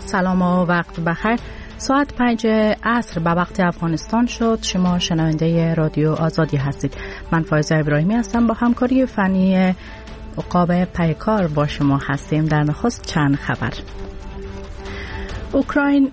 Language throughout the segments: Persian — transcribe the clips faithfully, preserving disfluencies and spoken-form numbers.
سلام و وقت بخیر. ساعت پنج عصر به وقت افغانستان شد. شما شنونده رادیو آزادی هستید. من فایزه ابراهیمی هستم. با همکاری فنی عقاب پیکار با شما هستیم. در نخست چند خبر. اوکراین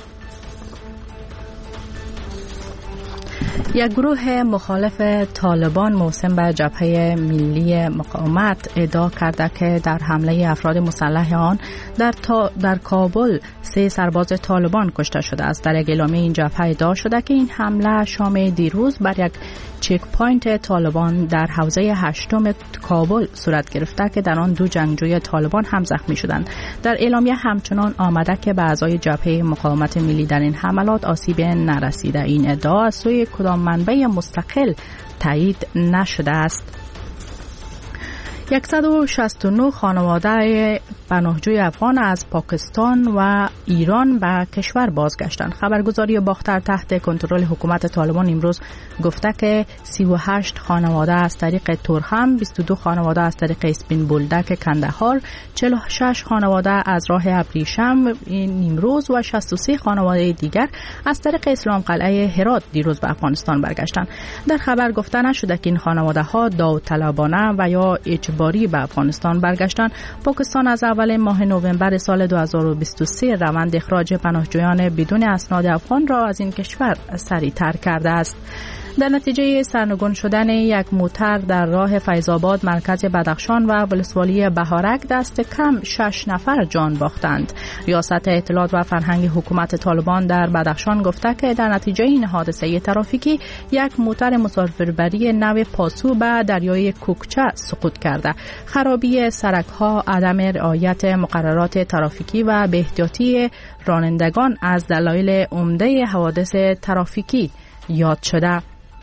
یک گروه مخالف طالبان موسوم به جبهه ملی مقاومت ادعا کرده که در حمله افراد مسلح آن در, تا در کابل سه سرباز طالبان کشته شده است. در یک اعلامیه این جبهه ادعا شده که این حمله شام دیروز بر یک چک پوینت طالبان در حوزه هشتم کابل صورت گرفته که در آن دو جنگجوی طالبان هم زخمی شدند. در اعلامیه همچنان آمده که به اعضای جبهه مقاومت ملی در این حملات آسیب نرسیده. این ادعا از سوی کدام منبع مستقل تایید نشده است. صد و شصت و نه خانواده پناهجوی افغان از پاکستان و ایران به کشور بازگشتند. خبرگزاری باختر تحت کنترل حکومت طالبان امروز گفته که سی و هشت خانواده از طریق تورخم، بیست و دو خانواده از طریق اسپین بولدک کندهار، چهل و شش خانواده از راه ابریشم نیمروز و شصت و سه خانواده دیگر از طریق اسلام قلعه هرات دیروز به افغانستان برگشتند. در خبر گفته نشده که این خانواده ها داوطلبانه و یا اجباری به افغانستان برگشتند. پاکستان از اول ماه نوامبر سال دو هزار و بیست و سه روند اخراج پناهجویان بدون اسناد افغان را از این کشور سریع‌تر کرده است. در نتیجه سرنگون شدن یک موتر در راه فیض‌آباد مرکز بدخشان و ولسوالی بهارک دست کم شش نفر جان باختند. ریاست اطلاعات و فرهنگ حکومت طالبان در بدخشان گفته که در نتیجه این حادثه ترافیکی یک موتر مسافربری نو پاسو به دریای کوکچه سقوط کرده. خرابی سرک‌ها، عدم رعایت مقررات ترافیکی و بی‌احتیاطی رانندگان از دلایل عمده حوادث ترافیکی یاد شده.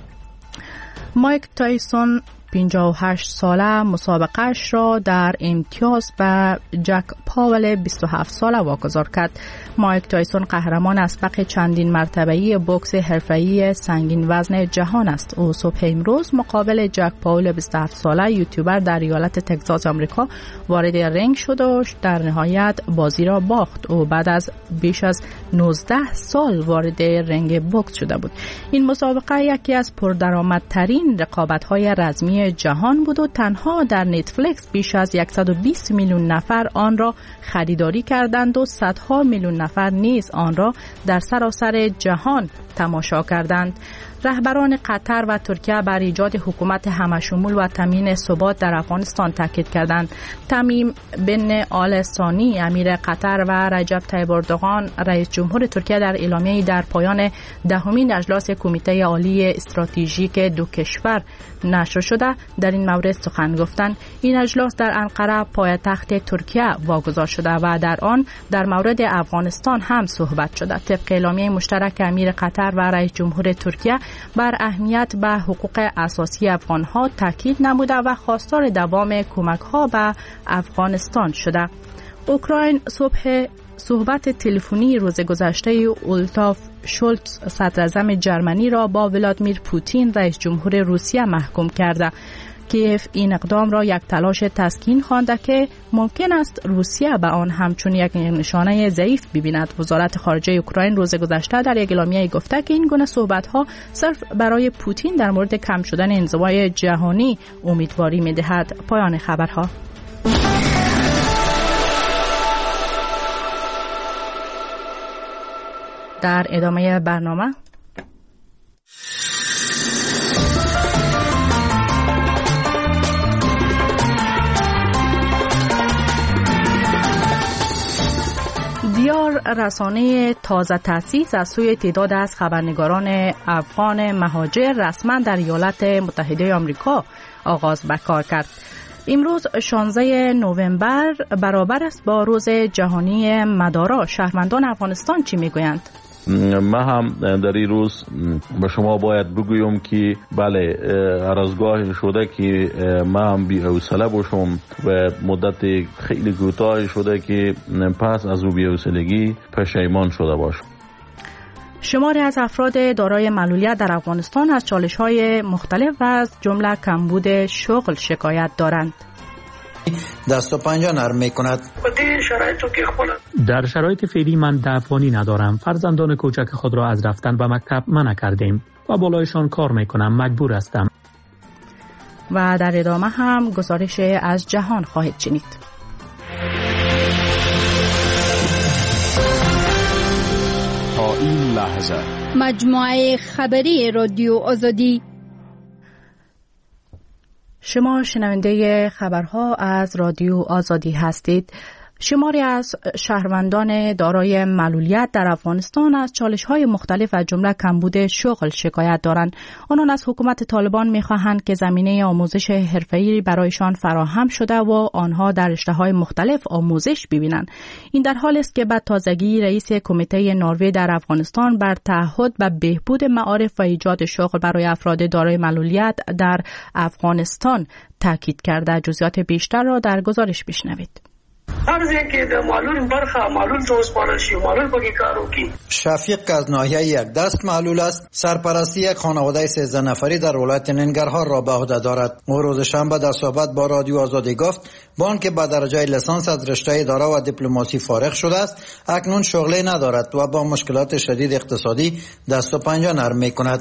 مایک تایسون پنجاه و هشت ساله مسابقهش را در امتیاز به جک پاول بیست و هفت ساله واگذار کرد. مایک تایسون قهرمان اسبق چندین مرتبه‌ای بوکس حرفه‌ای سنگین وزن جهان است. او صبح امروز مقابل جک پاول بیست و هفت ساله یوتیوبر در ایالت تگزاس آمریکا وارد رینگ شد و در نهایت بازی را باخت. او بعد از بیش از نوزده سال وارد رینگ بوکس شده بود. این مسابقه یکی از پردرآمدترین رقابت‌های رزمی جهان بود و تنها در نتفلیکس بیش از صد و بیست میلیون نفر آن را خریداری کردند و صدها میلیون نفر نیز آن را در سراسر جهان تماشا کردند. رهبران قطر و ترکیه بر ایجاد حکومت همشمول و تامین ثبات در افغانستان تاکید کردند. تمیم بن آل ثانی امیر قطر و رجب طیب اردوغان رئیس جمهور ترکیه در اعلامیه‌ای در پایان دهمین اجلاس کمیته عالی استراتژیک دو کشور نشر شده در این مورد سخن گفتند. این اجلاس در انقره پایتخت ترکیه واگذار شده و در آن در مورد افغانستان هم صحبت شده. طبق اعلامیه مشترک امیر قطر و رئیس جمهور ترکیه بر اهمیت به حقوق اساسی افغان‌ها تاکید نموده و خواستار دوام کمک‌ها به افغانستان شده. اوکراین صبح صحبت تلفنی روز گذشته اولاف شولتز صدر اعظم جرمنی را با ولادیمیر پوتین رئیس جمهور روسیه محکوم کرده. کیف این اقدام را یک تلاش تسکین خوانده که ممکن است روسیه به آن همچون یک نشانه ضعیف ببیند. وزارت خارجه اوکراین روز گذشته در یک اعلامیه گفته که این گونه صحبت‌ها صرف برای پوتین در مورد کم شدن انزوای جهانی امیدواری می‌دهد. پایان خبرها. در ادامه برنامه دیار رسانه تازه تأسیس از سوی تعداد از خبرنگاران افغان مهاجر رسما در ایالات متحده آمریکا آغاز به کار کرد. امروز شانزده نوامبر برابر است با روز جهانی مدارا. شهروندان افغانستان چی میگویند؟ ما هم در این روز به شما باید بگویم که بله هر از گاهی شده که ما هم بی حوصله باشم و مدت خیلی کوتاه شده که پس از او بی حوصلگی پشیمان شده باشم. شماری از افراد دارای معلولیت در افغانستان از چالش‌های مختلف و از جمله کمبود شغل شکایت دارند. دست و پنجه نرم میکند. در شرایط فعلی من دفعانی ندارم. فرزندان کوچک خود را از رفتن به مکتب منع کردیم و بالایشان کار میکنم، مجبور هستم. و در ادامه هم گزارش از جهان خواهید شنید. تا این لحظه مجموعه خبری رادیو آزادی. شما شنونده خبرها از رادیو آزادی هستید. شماری از شهروندان دارای معلولیت در افغانستان از چالش‌های مختلف از جمله کمبود شغل شکایت دارند. آنان از حکومت طالبان می‌خواهند که زمینه آموزش حرفه‌ای برایشان فراهم شده و آنها در رشته‌های مختلف آموزش ببینند. این در حالی است که بعد تازگی رئیس کمیته نروژ در افغانستان بر تعهد و بهبود معارف و ایجاد شغل برای افراد دارای معلولیت در افغانستان تاکید کرده. جزئیات بیشتر را در گزارش بشنوید. هر ځای کې د معلول برخه معلول ته وسپارل شي، معلول پکې کار وکړي. شفیق که از ناحیه یک دست معلول است، سرپرستی یک خانواده سیزده نفری در ولایت ننگرهار را به عهده دارد. او روز شنبه در صحبت با رادیو آزادی گفت با آنکه به درجه لیسانس از رشته اداره و دیپلماسی فارغ شده است، اکنون شغلی ندارد و با مشکلات شدید اقتصادی دست و پنجه نرم می‌کند.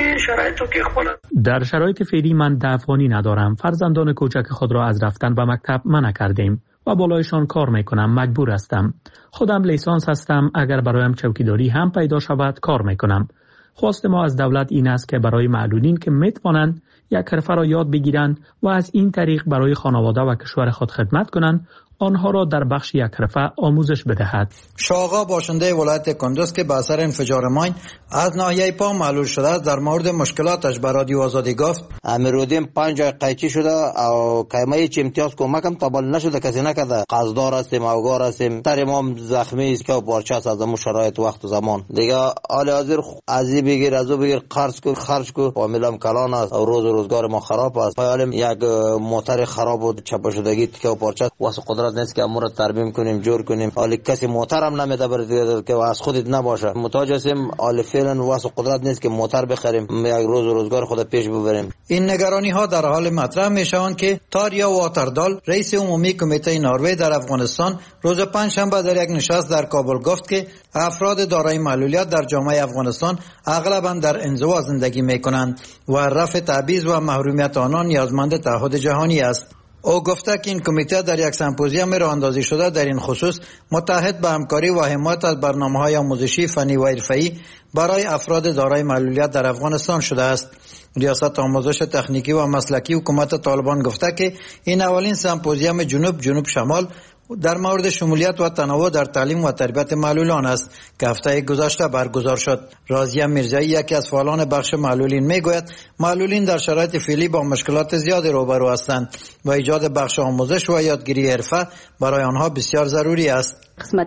در شرایط فعلی من دفعانی ندارم. فرزندان کوچک خود را از رفتن به مکتب منع کردیم و بالایشان کار میکنم، مجبور هستم. خودم لیسانس هستم، اگر برایم چوکیداری هم پیدا شود کار میکنم. خواست ما از دولت این است که برای معلولین که میتوانند یک حرفه را یاد بگیرند و از این طریق برای خانواده و کشور خود خدمت کنند، آنها را در بخش یک حرفه آموزش بدهد. شاغا باشنده ولایت کندوز که به اثر انفجار ماین از ناحیه پا معلول شده است در مورد مشکلاتش به رادیو آزادی گفت امیرودیم پنج جای قیچی شده او کایمه چه امتیاز کمکم تابل نشده، کسی نکرده. قصدار هستیم، اوگار هستیم، تر امام زخمی است که پارچه است از همون شرایط وقت و زمان دیگه. آل حاضر ازی بگیر ازو بگیر، قرض کو خرج کو، فامیلم کلان است و روز روزگار ما خراب است. حالم یک موتر خراب بود، چپا شدگی تیکه و پارچه واسه قدرت نیست که امور ترمیم کنیم جور کنیم. حالی کسی موترم نمیده برای که از خودت نباشه. محتاج هستیم، حالی فعلا واسه قدرت نیست که موتر بخریم، یک روز روزگار خود پیش ببریم. این نگرانی ها در حال مطرح میشوند که تاریا واتردال رئیس عمومی کمیته نروژ در افغانستان روز پنجشنبه در یک نشست در کابل گفت که افراد دارای معلولیت در جامعه افغانستان اغلبا در انزوا زندگی میکنند و رفع تبعیض و محرومیت آنان نیازمند تعهد جهانی است. او گفته که این کمیته در یک سمپوزیوم راه اندازی شده در این خصوص متحد به همکاری و حمایت از برنامه‌های آموزشی فنی و حرفه‌ای برای افراد دارای معلولیت در افغانستان شده است. ریاست آموزش تکنیکی و مسلکی حکومت طالبان گفته که این اولین سمپوزیوم جنوب جنوب شمال در مورد شمولیت و تنوع در تعلیم و تربیت معلولان است که هفته گذشته برگزار شد. راضیه میرزایی یکی از فعالان بخش معلولین میگوید معلولین در شرایط فعلی با مشکلات زیادی روبرو هستند و ایجاد بخش آموزش و یادگیری حرفه برای آنها بسیار ضروری است. قسمت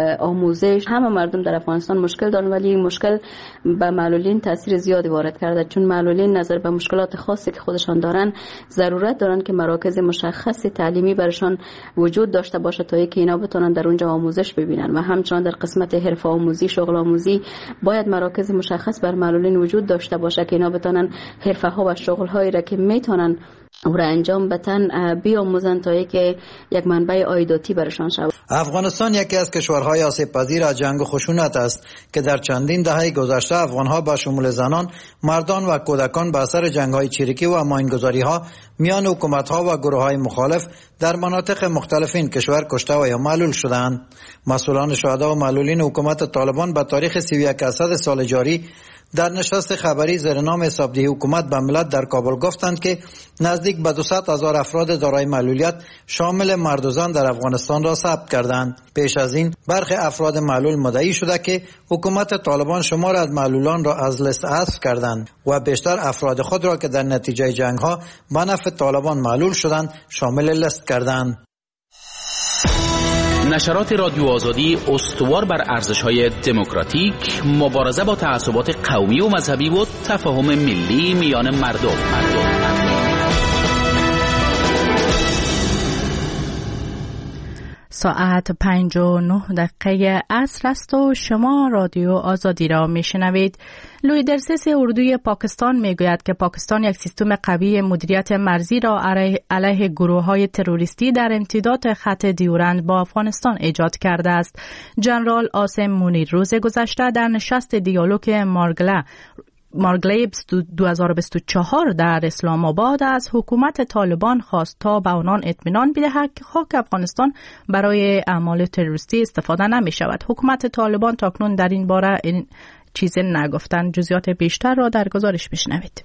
آموزش همه مردم در افغانستان مشکل دارند، ولی این مشکل به معلولین تاثیر زیادی وارد کرده، چون معلولین نظر به مشکلات خاصی که خودشان دارن ضرورت دارن که مراکز مشخص تعلیمی برشان وجود داشته باشه تا اینکه اینا بتونن در اونجا آموزش ببینن. و همچنان در قسمت حرفه آموزی، شغل آموزی باید مراکز مشخص بر معلولین وجود داشته باشه که اینا بتونن حرفه ها و شغل هایی را که میتونن او را انجام بدن بیاموزن تا اینکه یک منبع عایداتی برشان شود. افغانستان یکی از کشورهای آسیب پذیر از جنگ و خشونت است که در چندین دهه گذشته افغانها به شمول زنان، مردان و کودکان به اثر جنگ‌های چریکی و ماینگذاری‌ها میان حکومت‌ها و گروه‌های مخالف در مناطق مختلف این کشور کشته و یا معلول شدند. مسئولان شهدا و معلولین حکومت طالبان به تاریخ سی و یک اسد سال جاری در نشست خبری زیر نام حسابدهی حکومت به ملت در کابل گفتند که نزدیک به دویست هزار افراد دارای معلولیت شامل مرد و زن در افغانستان را ثبت کردند. پیش از این برخی افراد معلول مدعی شده که حکومت طالبان شمار از معلولان را از لیست حذف کردند و بیشتر افراد خود را که در نتیجه جنگ ها به نفع طالبان معلول شدند شامل لیست کردند. نشرات رادیو آزادی استوار بر ارزش‌های دموکراتیک، مبارزه با تعصبات قومی و مذهبی و تفاهم ملی میان مردم. ساعت پنج و نه دقیقه عصر است و شما رادیو آزادی را میشنوید. لوی درسیس اردوی پاکستان میگوید که پاکستان یک سیستم قوی مدیریت مرزی را علیه گروه های تروریستی در امتداد خط دیورند با افغانستان ایجاد کرده است. جنرال آسم مونیر روز گذشته در نشست دیالوگ مارگله مارگلی دو هزار و بیست و چهار در اسلام آباد از حکومت طالبان خواست تا به آنان اطمینان بدهد که خاک افغانستان برای اعمال تروریستی استفاده نمی شود. حکومت طالبان تاکنون در این باره این چیزی نگفتند. جزئیات بیشتر را در گزارش بشنوید.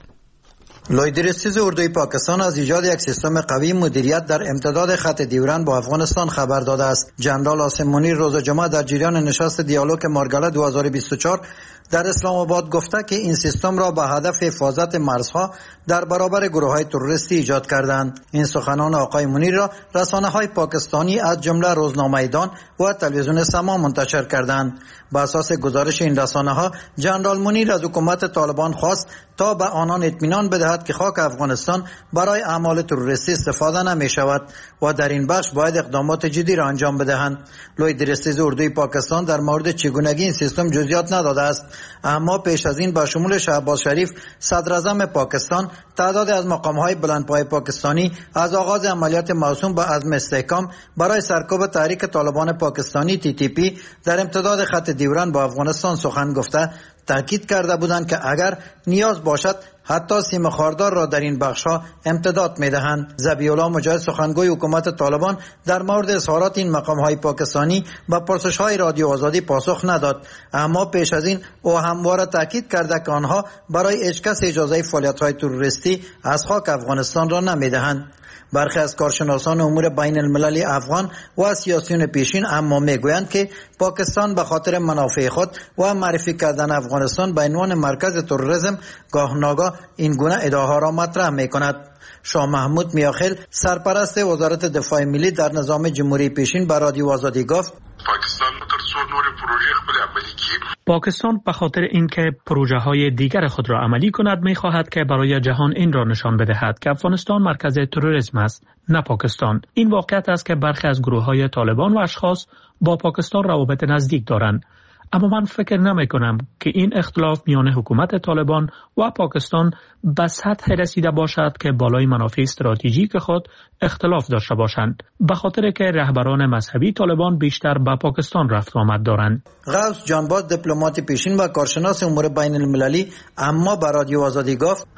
لوی درستیز اردوی پاکستان از ایجاد یک سیستم قوی مدیریت در امتداد خط دیورند با افغانستان خبر داده است. جنرال آسم مونیر روز جمعه در جریان نشست دیالوگ مارگله دو هزار و بیست و چهار در اسلام آباد گفته که این سیستم را به هدف حفاظت مرزها در برابر گروه‌های تروریستی ایجاد کردند. این سخنان آقای مونیر را رسانه‌های پاکستانی از جمله روزنامه دان و تلویزیون سما منتشر کردند. بر اساس گزارش این رسانه‌ها جنرال مونیر از حکومت طالبان خواست تا به آنان اطمینان بدهد که خاک افغانستان برای اعمال تروریستی استفاده نمی شود و در این بخش باید اقدامات جدی را انجام بدهند. لوی درستیز اردوی پاکستان در مورد چگونگی این سیستم جزئیات نداده است، اما پیش از این با شمول شهباز شریف صدر اعظم پاکستان تعدادی از مقام‌های بلندپایه پاکستانی از آغاز عملیات موسوم به عزم استحکام برای سرکوب تحریک طالبان پاکستانی تی تی پی در امتداد خط دیورند با افغانستان سخن گفته تاکید کرده بودند که اگر نیاز باشد حتی سیم خاردار را در این بخش‌ها امتداد می‌دهند. ذبیح الله مجاهد سخنگوی حکومت طالبان در مورد اظهارات این مقام‌های پاکستانی و پرسش‌های رادیو آزادی پاسخ نداد، اما پیش از این او همواره تاکید کرده که آنها برای هیچ کس اجازه فعالیت‌های تروریستی از خاک افغانستان را نمی‌دهند. برخی از کارشناسان امور بین المللی افغان و سیاسیون پیشین اما میگویند که پاکستان به خاطر منافع خود و معرفی کردن افغانستان به عنوان مرکز تروریسم گاه ناگاه این گونه ادعاها را مطرح میکند. شاه محمود میاخیل سرپرست وزارت دفاع ملی در نظام جمهوری پیشین به رادیو آزادی گفت پاکستان تر نور پروژه خپل عملی کی پاکستان به خاطر اینکه پروژه های دیگر خود را عملی کند می خواهد که برای جهان این را نشان بدهد که افغانستان مرکز تروریسم است، نه پاکستان. این واقعیت است که برخی از گروه های طالبان و اشخاص با پاکستان روابط نزدیک دارند، اما من فکر نمی کنم که این اختلاف میان حکومت طالبان و پاکستان به سطح رسیده باشد که بالای منافع استراتژیک خود اختلاف داشته باشند، به خاطر که رهبران مذهبی طالبان بیشتر به پاکستان رفت و آمد دارند. غوث جانباز دیپلمات پیشین و کارشناس امور بین المللی اما به رادیو آزادی گفت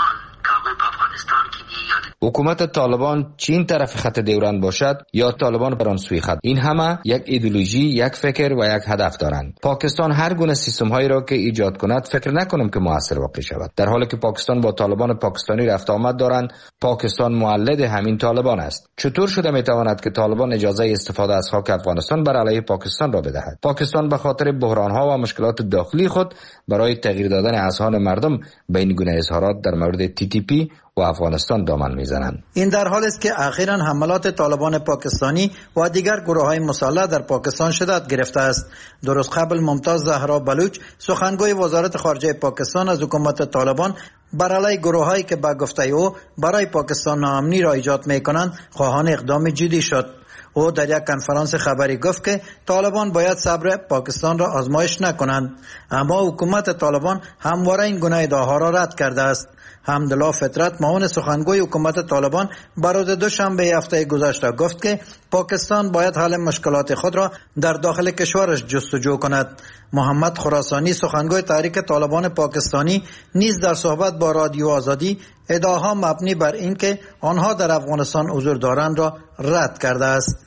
حکومت طالبان چین طرف خط دیورند باشد یا طالبان بر آن سوی خط، این همه یک ایدئولوژی، یک فکر و یک هدف دارند. پاکستان هر گونه سیستم هایی را که ایجاد کند فکر نکنم که موثر واقع شود. در حالی که پاکستان با طالبان پاکستانی رفت آمد دارند، پاکستان مولد همین طالبان است. چطور شده می تواند که طالبان اجازه استفاده از خاک افغانستان بر علیه پاکستان را بدهد؟ پاکستان به خاطر بحران ها و مشکلات داخلی خود برای تغییر دادن اذهان مردم به این گونه اظهارات در مورد تی تی پی و افغانستان دامن میزنند. این در حالی است که اخیراً حملات طالبان پاکستانی و دیگر گروه‌های مسلح در پاکستان شدت گرفته است. درست قبل ممتاز زهرا بلوچ سخنگوی وزارت خارجه پاکستان از حکومت طالبان بر علیه گروه‌هایی که به گفته او برای پاکستان ناامنی را ایجاد می‌کنند خواهان اقدام جدی شد. او در یک کنفرانس خبری گفت که طالبان باید صبر پاکستان را آزمایش نکنند، اما حکومت طالبان همواره این گونه ادعاها را رد کرده است. حمدالله فطرت معاون سخنگوی حکومت طالبان بر روز دوشنبه هفته گذشته گفت که پاکستان باید حل مشکلات خود را در داخل کشورش جستجو کند. محمد خراسانی سخنگوی تحریک طالبان پاکستانی نیز در صحبت با رادیو آزادی ادعاها مبنی بر اینکه آنها در افغانستان حضور دارند را رد کرده است.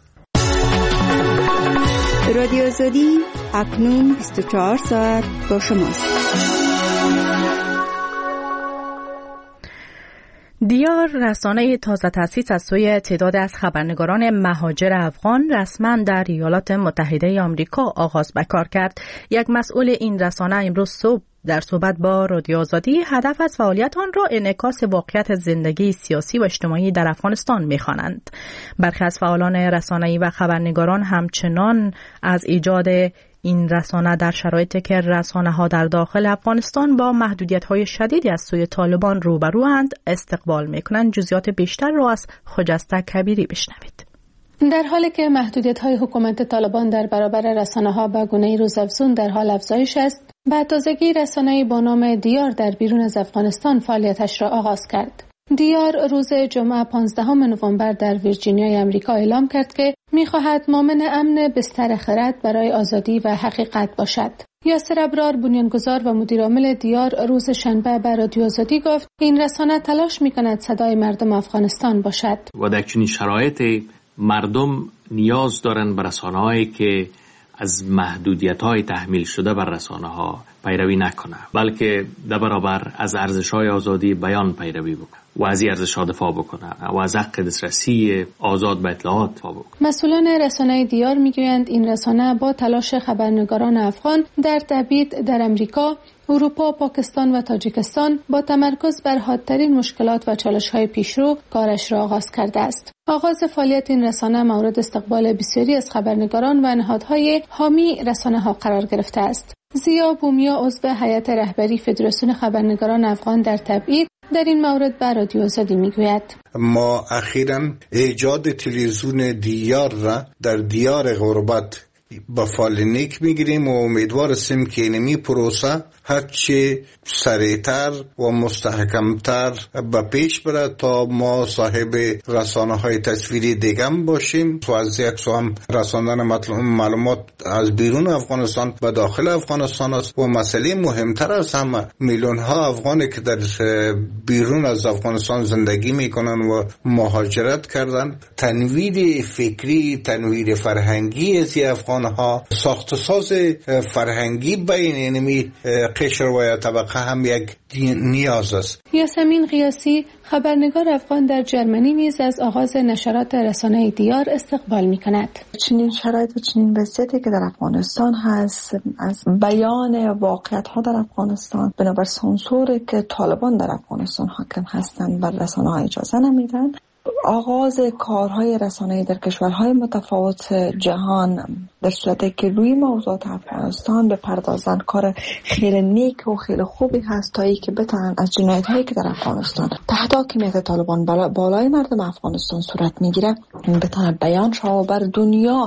رادیو آزادی اکنون بیست و چهار ساعت با شماست. دیار رسانه تازه تأسیس از سوی تعداد از خبرنگاران مهاجر افغان رسما در ایالات متحده آمریکا آغاز به کار کرد. یک مسئول این رسانه امروز صبح در صحبت با رادیو آزادی هدف از فعالیت آن را انعکاس واقعیت زندگی سیاسی و اجتماعی در افغانستان می‌خوانند. برخی از فعالان رسانه‌ای و خبرنگاران همچنان از ایجاد این رسانه در شرایطی که رسانه‌ها در داخل افغانستان با محدودیت‌های شدیدی از سوی طالبان روبروند استقبال می‌کنند. جزئیات بیشتر را از خجسته کبیری بشنوید. در حالی که محدودیت‌های حکومت طالبان در برابر رسانه‌ها به گونه‌ای روزافزون در حال افزایش است، به تازگی رسانه‌ای با نام دیار در بیرون از افغانستان فعالیتش را آغاز کرد. دیار روز جمعه پانزدهم نوامبر در ویرجینیای آمریکا اعلام کرد که می‌خواهد ضامن امن بستر خرد برای آزادی و حقیقت باشد. یاسر ابرار، بنیانگذار و مدیرعامل دیار، روز شنبه به رادیو آزادی گفت این رسانه تلاش می‌کند صدای مردم افغانستان باشد و در چنین شرایط مردم نیاز دارند به رسانه‌هایی که از محدودیت‌های تحمیل شده بر رسانه‌ها پیروی نکنه، بلکه در برابر از ارزش‌های آزادی بیان پیروی بکنه و از این ارزش‌ها دفاع بکنه و از حق دسترسی آزاد به اطلاعات دفاع بکنه. مسئولان رسانه دیار میگویند این رسانه با تلاش خبرنگاران افغان در تبعید در امریکا، اروپا، پاکستان و تاجیکستان با تمرکز بر حادترین مشکلات و چالش‌های پیشرو کارش را آغاز کرده است. آغاز فعالیت این رسانه مورد استقبال بسیاری از خبرنگاران و نهادهای حامی رسانه‌ها قرار گرفته است. زیا بومیا، عضو هیئت رهبری فدراسیون خبرنگاران افغان در تبعید، در این مورد به رادیو آزادی میگوید ما اخیراً ایجاد تلویزیون دیار را در دیار غربت با فال نیک میگیریم و امیدوار هستیم که اینمی پروسه هرچی سریعتر و مستحکمتر به پیش بره تا ما صاحب رسانه های تصویری دیگم باشیم و از یک سو هم رساندن معلومات از بیرون افغانستان و داخل افغانستان است و مسئله مهمتر از همه میلیون ها افغانی که در بیرون از افغانستان زندگی میکنن و مهاجرت کردن، تنویر فکری، تنویر فرهنگی از افغان ها، ساخت ساز فرهنگی بین اینمی قشر و طبقه هم یک نیاز است. یاسمین قیاسی، خبرنگار افغان در جرمنی، نیز از آغاز نشرات رسانه دیار استقبال می کند. چنین شرایط و چنین وضعیتی که در افغانستان هست، از بیان واقعیت ها در افغانستان بنابر سانسوری که طالبان در افغانستان حاکم هستند بر رسانه ها اجازه نمیدن، آغاز کارهای رسانه‌ای در کشورهای متفاوت جهان در صورتی که روی موضوعات افغانستان بپردازن کار خیلی نیک و خیلی خوبی هست تا ای که بتونن از جنایت‌هایی که در افغانستان تحت حاکمیت طالبان بالای مردم افغانستان صورت میگیره بتونن بیان شود و بر دنیا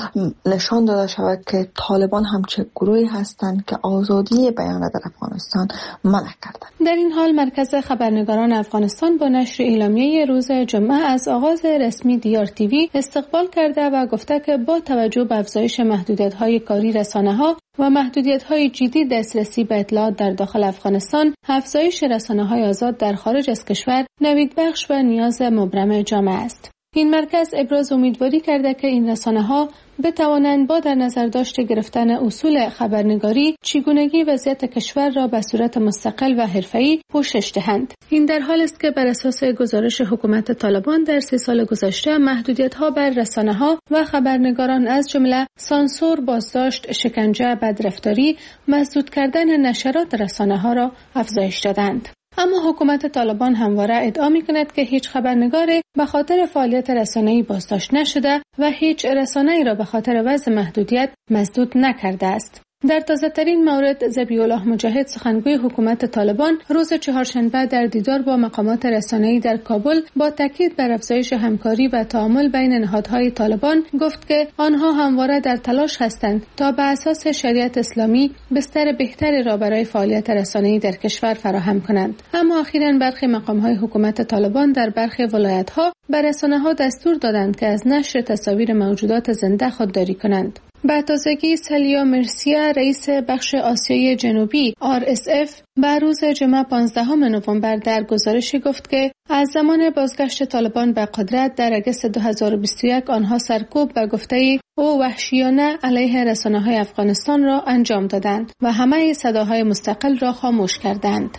نشان داده شود که طالبان همچه گروهی هستند که آزادی بیان در افغانستان منع کردند. در این حال مرکز خبرنگاران افغانستان با نشر اعلامیه روز جمعه از آغاز رسمی دیار تیوی استقبال کرده و گفته که با توجه به افزایش محدودیت‌های کاری رسانه‌ها و محدودیت‌های جدی دسترسی به اطلاعات در داخل افغانستان، افزایش رسانه‌های آزاد در خارج از کشور نویدبخش و نیاز مبرم جامعه است. این مرکز ابراز امیدواری کرده که این رسانه‌ها بتوانند با در نظر داشته گرفتن اصول خبرنگاری چگونگی وضعیت کشور را به صورت مستقل و حرفه‌ای پوشش دهند. این در حالی است که بر اساس گزارش حکومت طالبان در سه سال گذشته محدودیت‌ها بر رسانه‌ها و خبرنگاران از جمله سانسور، بازداشت، شکنجه، بدرفتاری، مسدود کردن نشرات رسانه‌ها را افزایش دادند. اما حکومت طالبان همواره ادعا می‌کند که هیچ خبرنگاری به خاطر فعالیت رسانه‌ای بازداشت نشده و هیچ رسانه‌ای را به خاطر وضع محدودیت مسدود نکرده است. در تازه‌ترین مورد، ذبیح الله مجاهد، سخنگوی حکومت طالبان، روز چهارشنبه در دیدار با مقامات رسانه‌ای در کابل با تاکید بر افزایش همکاری و تعامل بین نهادهای طالبان گفت که آنها همواره در تلاش هستند تا به اساس شریعت اسلامی بستر بهتری را برای فعالیت رسانه‌ای در کشور فراهم کنند. اما اخیراً برخی مقام‌های حکومت طالبان در برخی ولایت‌ها به رسانه‌ها دستور دادند که از نشر تصاویر موجودات زنده خودداری کنند. به تازگی سلیا مرسیا، رئیس بخش آسیای جنوبی آر اس اف، به روز جمعه پانزدهم نوامبر در گزارشی گفت که از زمان بازگشت طالبان به قدرت در اگست دو هزار و بیست و یک آنها سرکوب به گفته او وحشیانه علیه رسانه‌های افغانستان را انجام دادند و همه صداهای مستقل را خاموش کردند.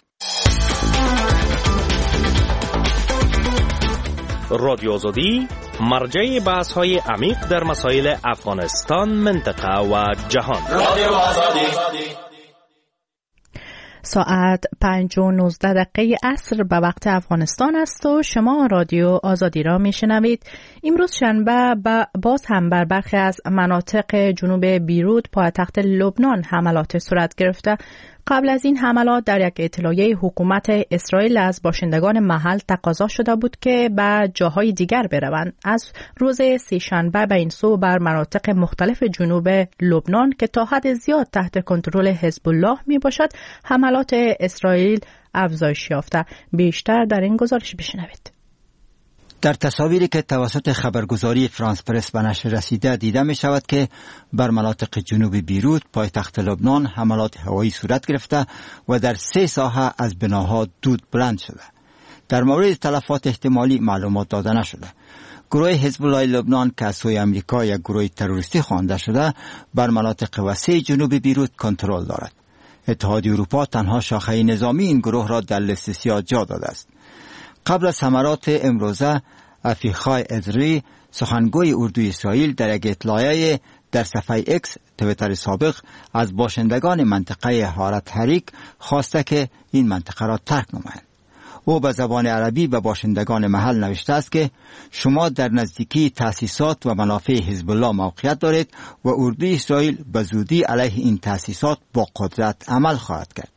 رادیو آزادی مرجع بحث های عمیق در مسائل افغانستان، منطقه و جهان. رادیو آزادی. ساعت پنج و نوزده دقیقه عصر به وقت افغانستان است و شما رادیو آزادی را میشنوید. امروز شنبه باز هم بر برخی از مناطق جنوب بیروت پایتخت لبنان حملات صورت گرفته. قبل از این حملات در یک اطلاعیه حکومت اسرائیل از باشندگان محل تقاضا شده بود که به جاهای دیگر بروند. از روز سه‌شنبه به این سو بر مناطق مختلف جنوب لبنان که تا حد زیاد تحت کنترل حزب الله می باشد حملات اسرائیل افزایش یافته. بیشتر در این گزارش بشنوید. در تصاویری که توسط خبرگزاری فرانس پرس به نشر رسیده دیده می شود که بر مناطق جنوب بیروت پایتخت لبنان حملات هوایی صورت گرفته و در سه ساحه از بناها دود بلند شده. در مورد تلفات احتمالی معلومات داده نشده. گروه حزب الله لبنان که از سوی امریکا یک گروه تروریستی خوانده شده بر مناطق وسیع جنوب بیروت کنترل دارد. اتحادیه اروپا تنها شاخه نظامی این گروه را در لیست سیاه جا داده است. قبل از حملات امروزه افیخای ادری سخنگوی اردوی اسرائیل در یک اطلاعیه در صفحه اکس تویتر سابق از باشندگان منطقه حارت حریک خواسته که این منطقه را ترک نمایند. او به زبان عربی به باشندگان محل نوشته است که شما در نزدیکی تأسیسات و منافع حزب الله موقعیت دارید و اردوی اسرائیل به زودی علیه این تأسیسات با قدرت عمل خواهد کرد.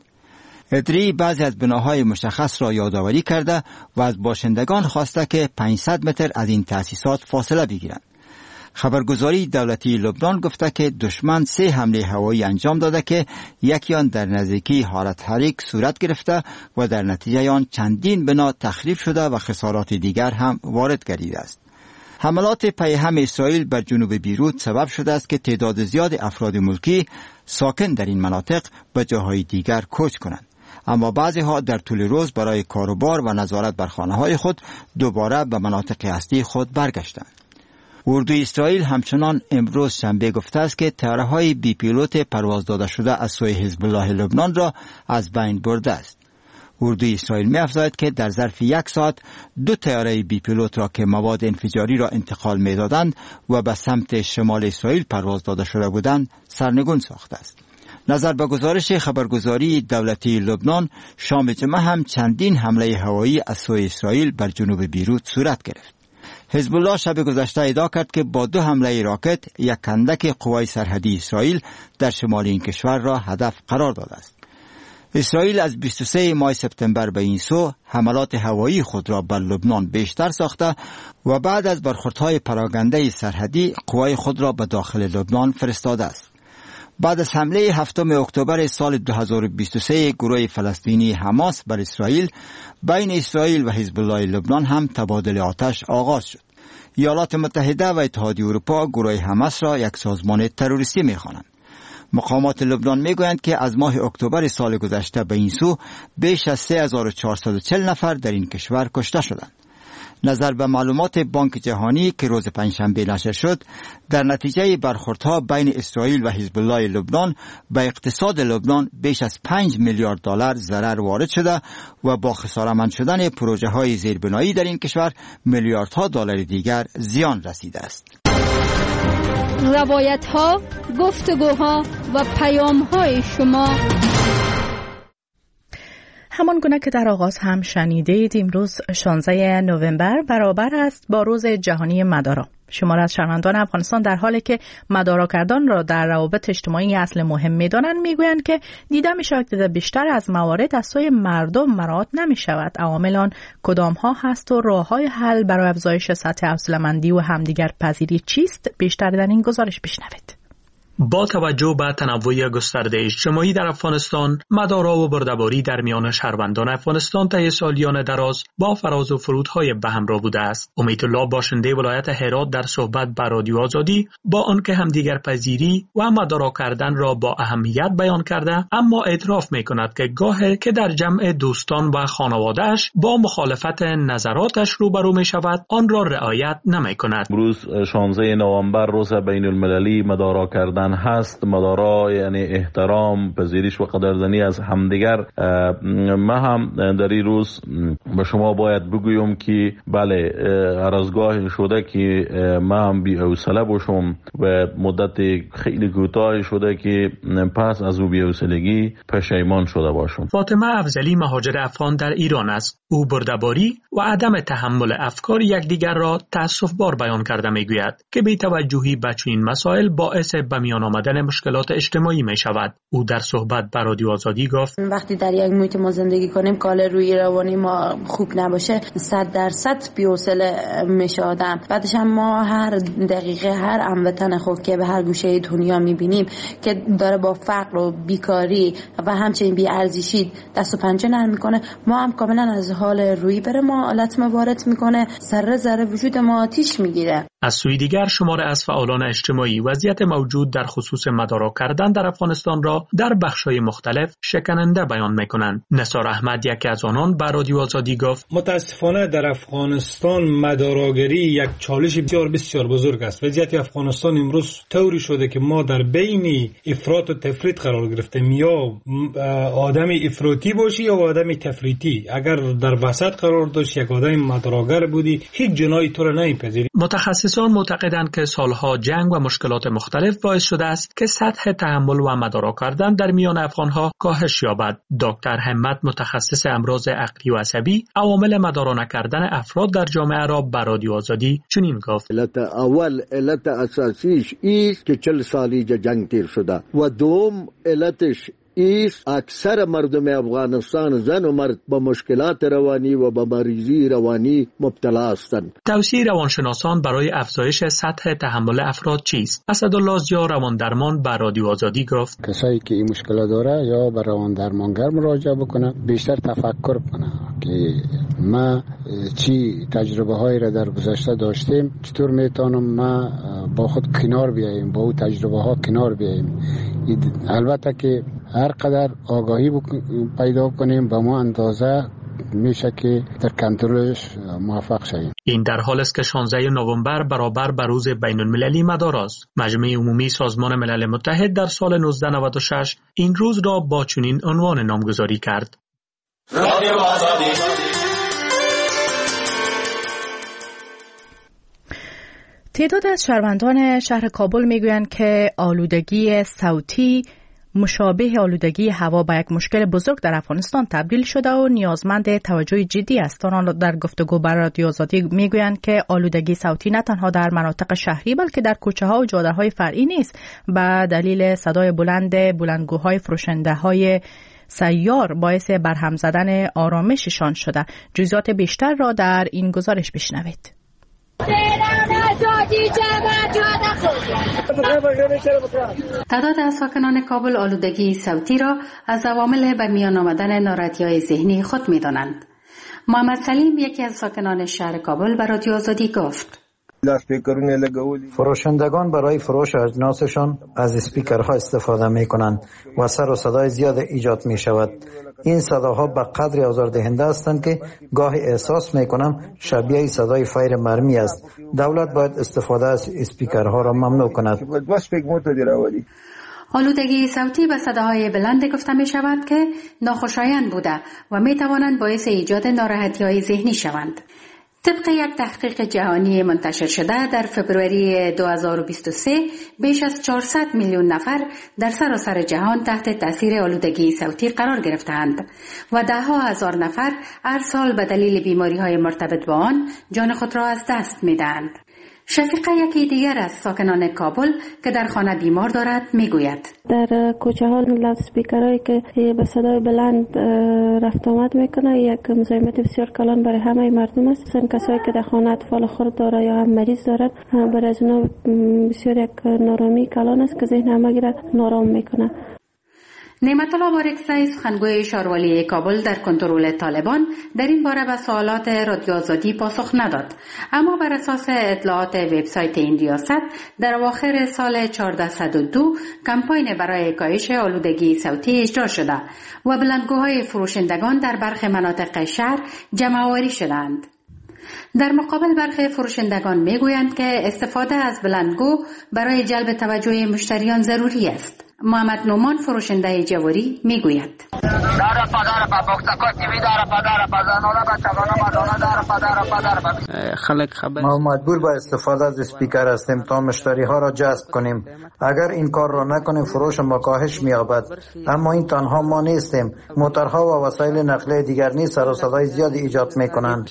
ادری بعضی از بناهای مشخص را یادآوری کرده و از باشندگان خواسته که پانصد متر از این تأسیسات فاصله بگیرند. خبرگزاری دولتی لبنان گفته که دشمن سه حمله هوایی انجام داده که یکی آن در نزدیکی حارت حریک صورت گرفته و در نتیجه آن چندین بنا تخریب شده و خسارات دیگر هم وارد گردیده است. حملات پیهم اسرائیل بر جنوب بیروت سبب شده است که تعداد زیاد افراد ملکی ساکن در این مناطق به جاهای دیگر کوچ کنند. اما بعضی ها در طول روز برای کاروبار و نظارت بر خانه های خود دوباره به مناطق اصلی خود برگشتند. اردوی اسرائیل همچنان امروز شنبه گفته است که طیاره‌های بی پیلوت پرواز داده شده از سوی حزب الله لبنان را از بین برده است. اردوی اسرائیل می‌افزاید که در ظرف یک ساعت دو طیاره بی پیلوت را که مواد انفجاری را انتقال می‌دادند و به سمت شمال اسرائیل پرواز داده شده بودند سرنگون ساخته است. نظر به گزارش خبرگزاری دولتی لبنان شام جمعه هم چندین حمله هوایی از سوی اسرائیل بر جنوب بیروت صورت گرفت. حزب الله شب گذشته ادعا کرد که با دو حمله راکت یک کندک قوای سرحدی اسرائیل در شمال این کشور را هدف قرار داده است. اسرائیل از بیست و سوم ماه سپتامبر به این سو حملات هوایی خود را بر لبنان بیشتر ساخته و بعد از برخوردهای پراکنده سرحدی قوای خود را به داخل لبنان فرستاده است. بعد از حمله هفتم اکتبر سال دو هزار و بیست و سه گروه فلسطینی حماس بر اسرائیل، بین اسرائیل و حزب الله لبنان هم تبادل آتش آغاز شد. ایالات متحده و اتحادیه اروپا گروه حماس را یک سازمان تروریستی می‌خوانند. مقامات لبنان میگویند که از ماه اکتبر سال گذشته به این سو بیش از سه هزار و چهارصد و چهل نفر در این کشور کشته شدند. نظر به معلومات بانک جهانی که روز پنجشنبه نشر شد، در نتیجه برخوردها بین اسرائیل و حزب الله لبنان به اقتصاد لبنان بیش از پنج میلیارد دلار ضرر وارد شده و با خساره‌مند شدن پروژه های زیربنایی در این کشور میلیاردها دلار دیگر زیان رسیده است. روایت ها، گفتگوها و پیام های شما همان گونه که در آغاز هم شنیدید، امروز شانزده نوامبر برابر است با روز جهانی مدارا. شمار از شهروندان افغانستان در حالی که مدارا کردن را در روابط اجتماعی اصل مهم می‌دانند میگویند که دیده می‌شود که بیشتر از موارد از سوی مردم مراعات نمی‌شود. عوامل آن کدام ها هست و راه‌های حل برای افزایش سطح حوصله‌مندی و همدیگر پذیری چیست؟ بیشتر در این گزارش بشنوید. با توجه به تنوع گسترده اجتماعی در افغانستان، مدارا و برده‌باری در میان شهروندان افغانستان طی سالیان دراز با فراز و فرودهای به همراه بوده است. امیدالله باشنده ولایت هرات در صحبت با رادیو آزادی با آنکه همدیگر پذیری و مدارا کردن را با اهمیت بیان کرده، اما اعتراف می‌کند که گاهی که در جمع دوستان و خانواده‌اش با مخالفت نظراتش روبرو می‌شود، آن را رعایت نمی‌کند. امروز شانزده نوامبر روز بین‌المللی مدارا کردن هست. مدارا یعنی احترام، پذیرش و قدردانی از همدیگر. ما هم در این روز به شما باید بگویم که بله، هر از گاهی شده که ما هم بی حوصله باشم و مدت خیلی کوتاه شده که پس از او بی حوصلگی پشیمان شده باشم. فاطمه افضلی مهاجر افغان در ایران است. او برده‌باری و و عدم تحمل افکار یکدیگر را تأسف‌بار بیان کرده میگوید که بی‌توجهی به چنین مسائل باعث به میان آمدن مشکلات اجتماعی می شود. او در صحبت با رادیو آزادی گفت وقتی در یک محیط ما زندگی کنیم کال روی روانی ما خوب نباشه صد درصد بی‌حوصله میشه آدم. بعدش هم ما هر دقیقه هر هموطن خود که به هر گوشه دنیا میبینیم که داره با فقر و بیکاری و همچنین بی‌ارزشی دست و پنجه نرم میکنه، ما هم کاملا از حال روی بره ما لطمه وارد میکنه، ذره ذره وجود ما آتیش میگیره. از سوی دیگر شمار از فعالان اجتماعی وضعیت موجود در خصوص مدارا کردن در افغانستان را در بخش‌های مختلف شکننده بیان میکنند. نثار احمد یکی از آنان به رادیو آزادی گفت متاسفانه در افغانستان مداراگری یک چالش بسیار بسیار بزرگ است. وضعیت افغانستان امروز طوری شده که ما در بین افراط و تفریط قرار گرفتیم، یا آدم افراطی باشی یا آدم تفریطی. اگر در وسط قرار داشت یک آدم مداراگر بودی هیچ جنایی تو را نمیپذیری. متخصصان معتقدند که سالها جنگ و مشکلات مختلف باعث شده است که سطح تحمل و مدارا کردن در میان افغانها کاهش یابد. دکتر همت متخصص امراض عقلی و عصبی عوامل مدارا نکردن افراد در جامعه را به رادیو آزادی چنین گفت: علت اول علت اساسیش است که چل سالی جنگ تیر شده و دوم علتش ایست اکثر مردم افغانستان زن و مرد با مشکلات روانی و با مریضی روانی مبتلا هستند. توصیه روانشناسان برای افزایش سطح تحمل افراد چیست؟ اسدالله ضیا رواندرمان به رادیو آزادی گفت: کسایی که این مشکل داره یا به رواندرمانگر مراجعه بکنه، بیشتر تفکر کنه که ما چی تجربه هایی را در گذشته داشتیم، چطور میتونم ما با خود کنار بیاییم، با او تجربه ها کنار بیاییم. البته که هر قدر آگاهی پیدا کنیم به ما اندازه میشه که در کنترلش موفق شویم. این در حال است که شانزده نوامبر برابر بر روز بین المللی مدارا است. مجمع عمومی سازمان ملل متحد در سال نوزده نود و شش این روز را با چنین عنوان نامگذاری کرد. رادیو آزادی. تعداد از شهروندان شهر کابل میگویند که آلودگی صوتی مشابه آلودگی هوا به یک مشکل بزرگ در افغانستان تبدیل شده و نیازمند توجه جدی است. آنان در گفتگو با رادیو آزادی میگویند که آلودگی صوتی نه تنها در مناطق شهری بلکه در کوچه ها و جاده های فرعی نیست به دلیل صدای بلند بلندگوهای فروشنده های سیار باعث برهم زدن آرامششان شده. جزئیات بیشتر را در این گزارش بشنوید. تعداد از ساکنان کابل آلودگی صوتی را از عوامل به میان آمدن ناراحتی‌های ذهنی خود می‌دانند. محمد سلیم یکی از ساکنان شهر کابل به رادیو آزادی گفت: فروشندگان برای فروش اجناسشان از اسپیکرها استفاده می کنند و سر و صدای زیاد ایجاد می شود. این صداها به قدری آزاردهنده هستند که گاهی احساس می کنم شبیه صدای فایر مرمی است. دولت باید استفاده از اسپیکرها را ممنوع کند. آلودگی صوتی به صداهای بلند گفته می شود که ناخوشایند بوده و می توانند باعث ایجاد ناراحتی‌های ذهنی شوند. طبق یک تحقیق جهانی منتشر شده در فبروری دو هزار و بیست و سه بیش از چهارصد میلیون نفر در سراسر جهان تحت تاثیر آلودگی صوتی قرار گرفتند و ده ها هزار نفر هر سال به دلیل بیماری های مرتبط با آن جان خود را از دست می‌دهند. شفیقه یکی دیگر از ساکنان کابل که در خانه بیمار دارد میگوید: در کوچه ها لاود اسپیکرایی که به صدای بلند رفت آمد میکنه یک مزاحمت بسیار کلان برای همه مردم است. مثلا کسایی که در خانه اطفال خرد داره یا هم مریض دارد برای از اونا بسیار یک نارامی کلان است که ذهن همه را نارام میکنه. نعمت الله بارکزی سخنگوی شاروالی کابل در کنترل طالبان در این باره به سوالات رادیو آزادی پاسخ نداد، اما بر اساس اطلاعات وبسایت این ریاست در اواخر سال چهارصد و دو کمپاین برای کاهش آلودگی صوتی اجرا شده و بلندگوهای فروشندگان در برخی مناطق شهر جمع‌آوری شدند. در مقابل برخی فروشندگان میگویند که استفاده از بلندگو برای جلب توجه مشتریان ضروری است. محمد نومان فروشنده جواری میگوید ما مجبور به استفاده از اسپیکر هستیم تا مشتری ها را جذب کنیم. اگر این کار را نکنیم فروش ما کاهش می‌یابد. اما این تنها ما نیستیم. موتورها و وسایل نقلیه دیگر نیز سر و صدای زیادی ایجاد می‌کنند.